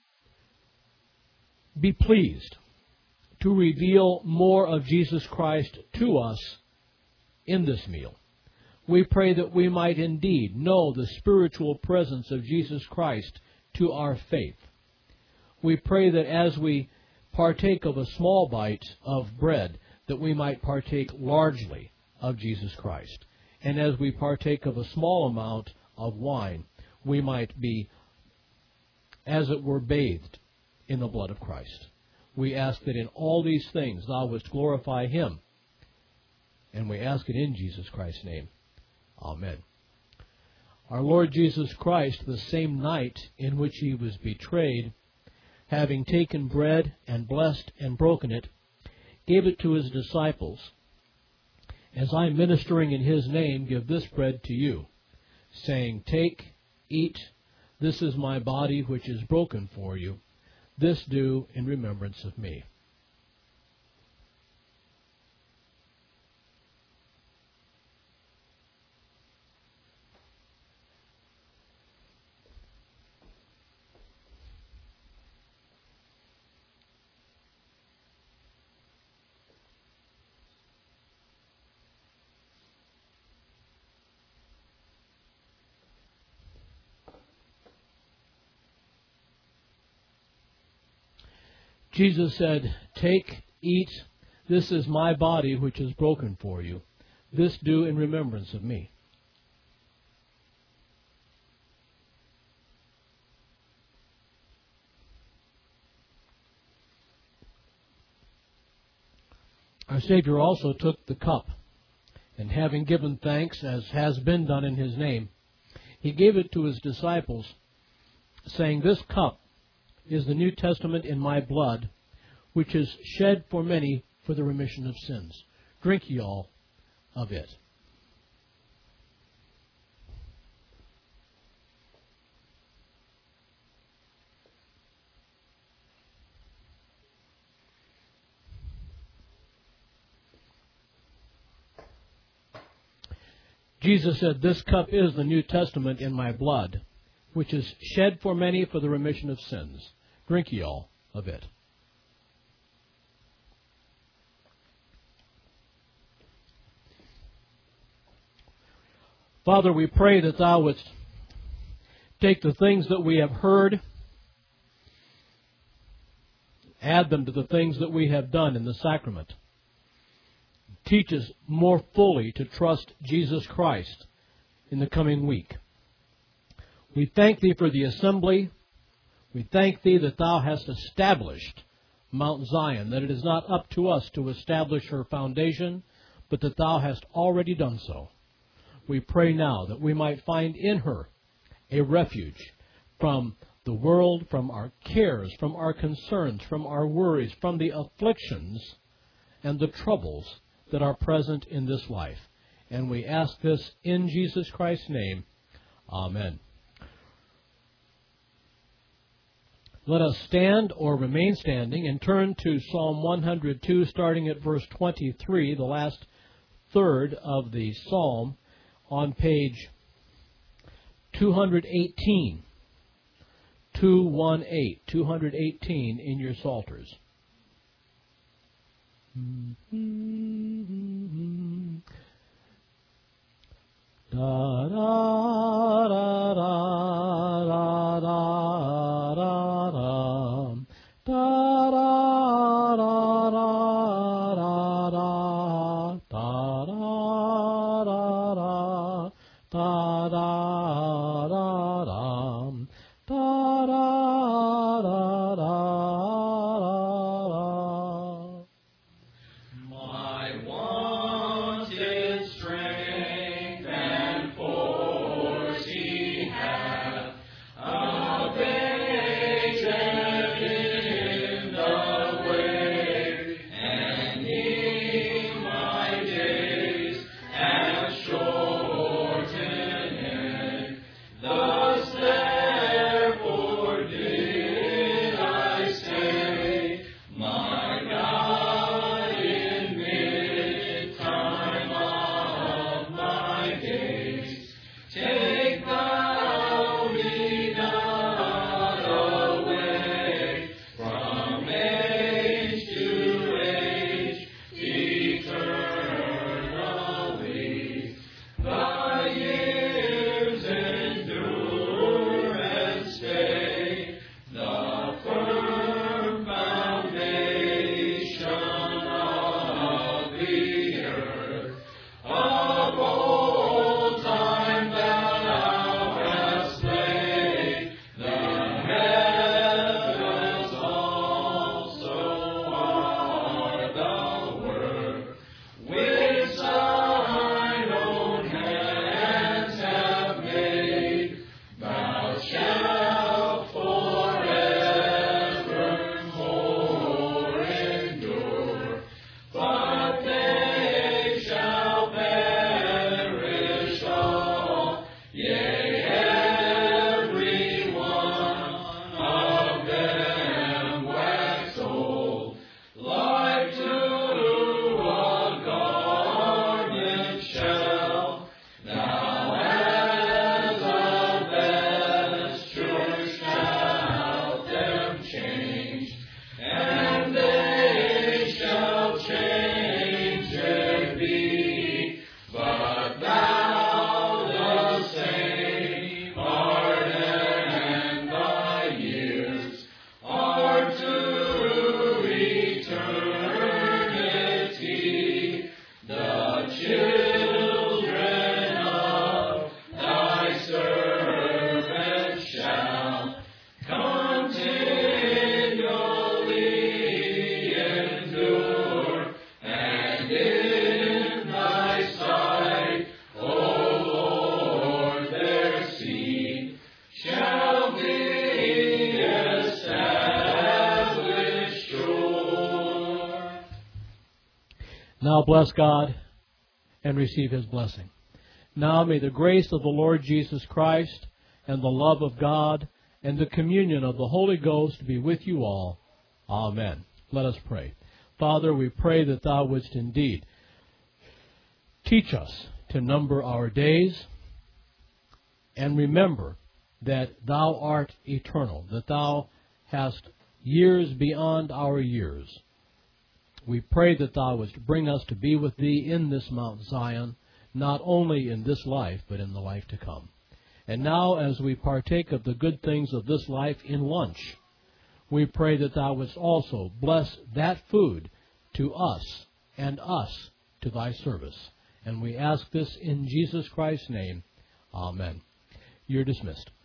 S1: be pleased to reveal more of Jesus Christ to us in this meal. We pray that we might indeed know the spiritual presence of Jesus Christ to our faith. We pray that as we partake of a small bite of bread, that we might partake largely of Jesus Christ. And as we partake of a small amount of wine, we might be, as it were, bathed in the blood of Christ. We ask that in all these things Thou wouldst glorify Him And we ask it in Jesus Christ's name. Amen. Our Lord Jesus Christ, the same night in which he was betrayed, having taken bread and blessed and broken it, gave it to his disciples. As I, ministering in his name, give this bread to you, saying, Take, eat, this is my body which is broken for you. This do in remembrance of me. Jesus said, Take, eat, this is my body which is broken for you. This do in remembrance of me. Our Savior also took the cup, and having given thanks, as has been done in his name, he gave it to his disciples, saying, This cup is the New Testament in my blood, which is shed for many for the remission of sins. Drink ye all of it. Jesus said, This cup is the New Testament in my blood, which is shed for many for the remission of sins. Drink ye all of it. Father, we pray that thou wouldst take the things that we have heard, add them to the things that we have done in the sacrament. Teach us more fully to trust Jesus Christ in the coming week. We thank thee for the assembly. We thank thee that thou hast established Mount Zion, that it is not up to us to establish her foundation, but that thou hast already done so. We pray now that we might find in her a refuge from the world, from our cares, from our concerns, from our worries, from the afflictions and the troubles that are present in this life. And we ask this in Jesus Christ's name. Amen. Let us stand or remain standing and turn to Psalm one hundred two, starting at verse twenty-three, the last third of the psalm, on page two eighteen. two eighteen. two eighteen in your Psalters. Da da da da da da da da da da da da da da da da.
S3: My wanted strength and force he hath
S1: Now bless God and receive His blessing. Now may the grace of the Lord Jesus Christ and the love of God and the communion of the Holy Ghost be with you all. Amen. Let us pray. Father, we pray that Thou wouldst indeed teach us to number our days and remember that Thou art eternal, that Thou hast years beyond our years. We pray that Thou wouldst bring us to be with Thee in this Mount Zion, not only in this life, but in the life to come. And now, as we partake of the good things of this life in lunch, we pray that Thou wouldst also bless that food to us and us to Thy service. And we ask this in Jesus Christ's name. Amen. You're dismissed.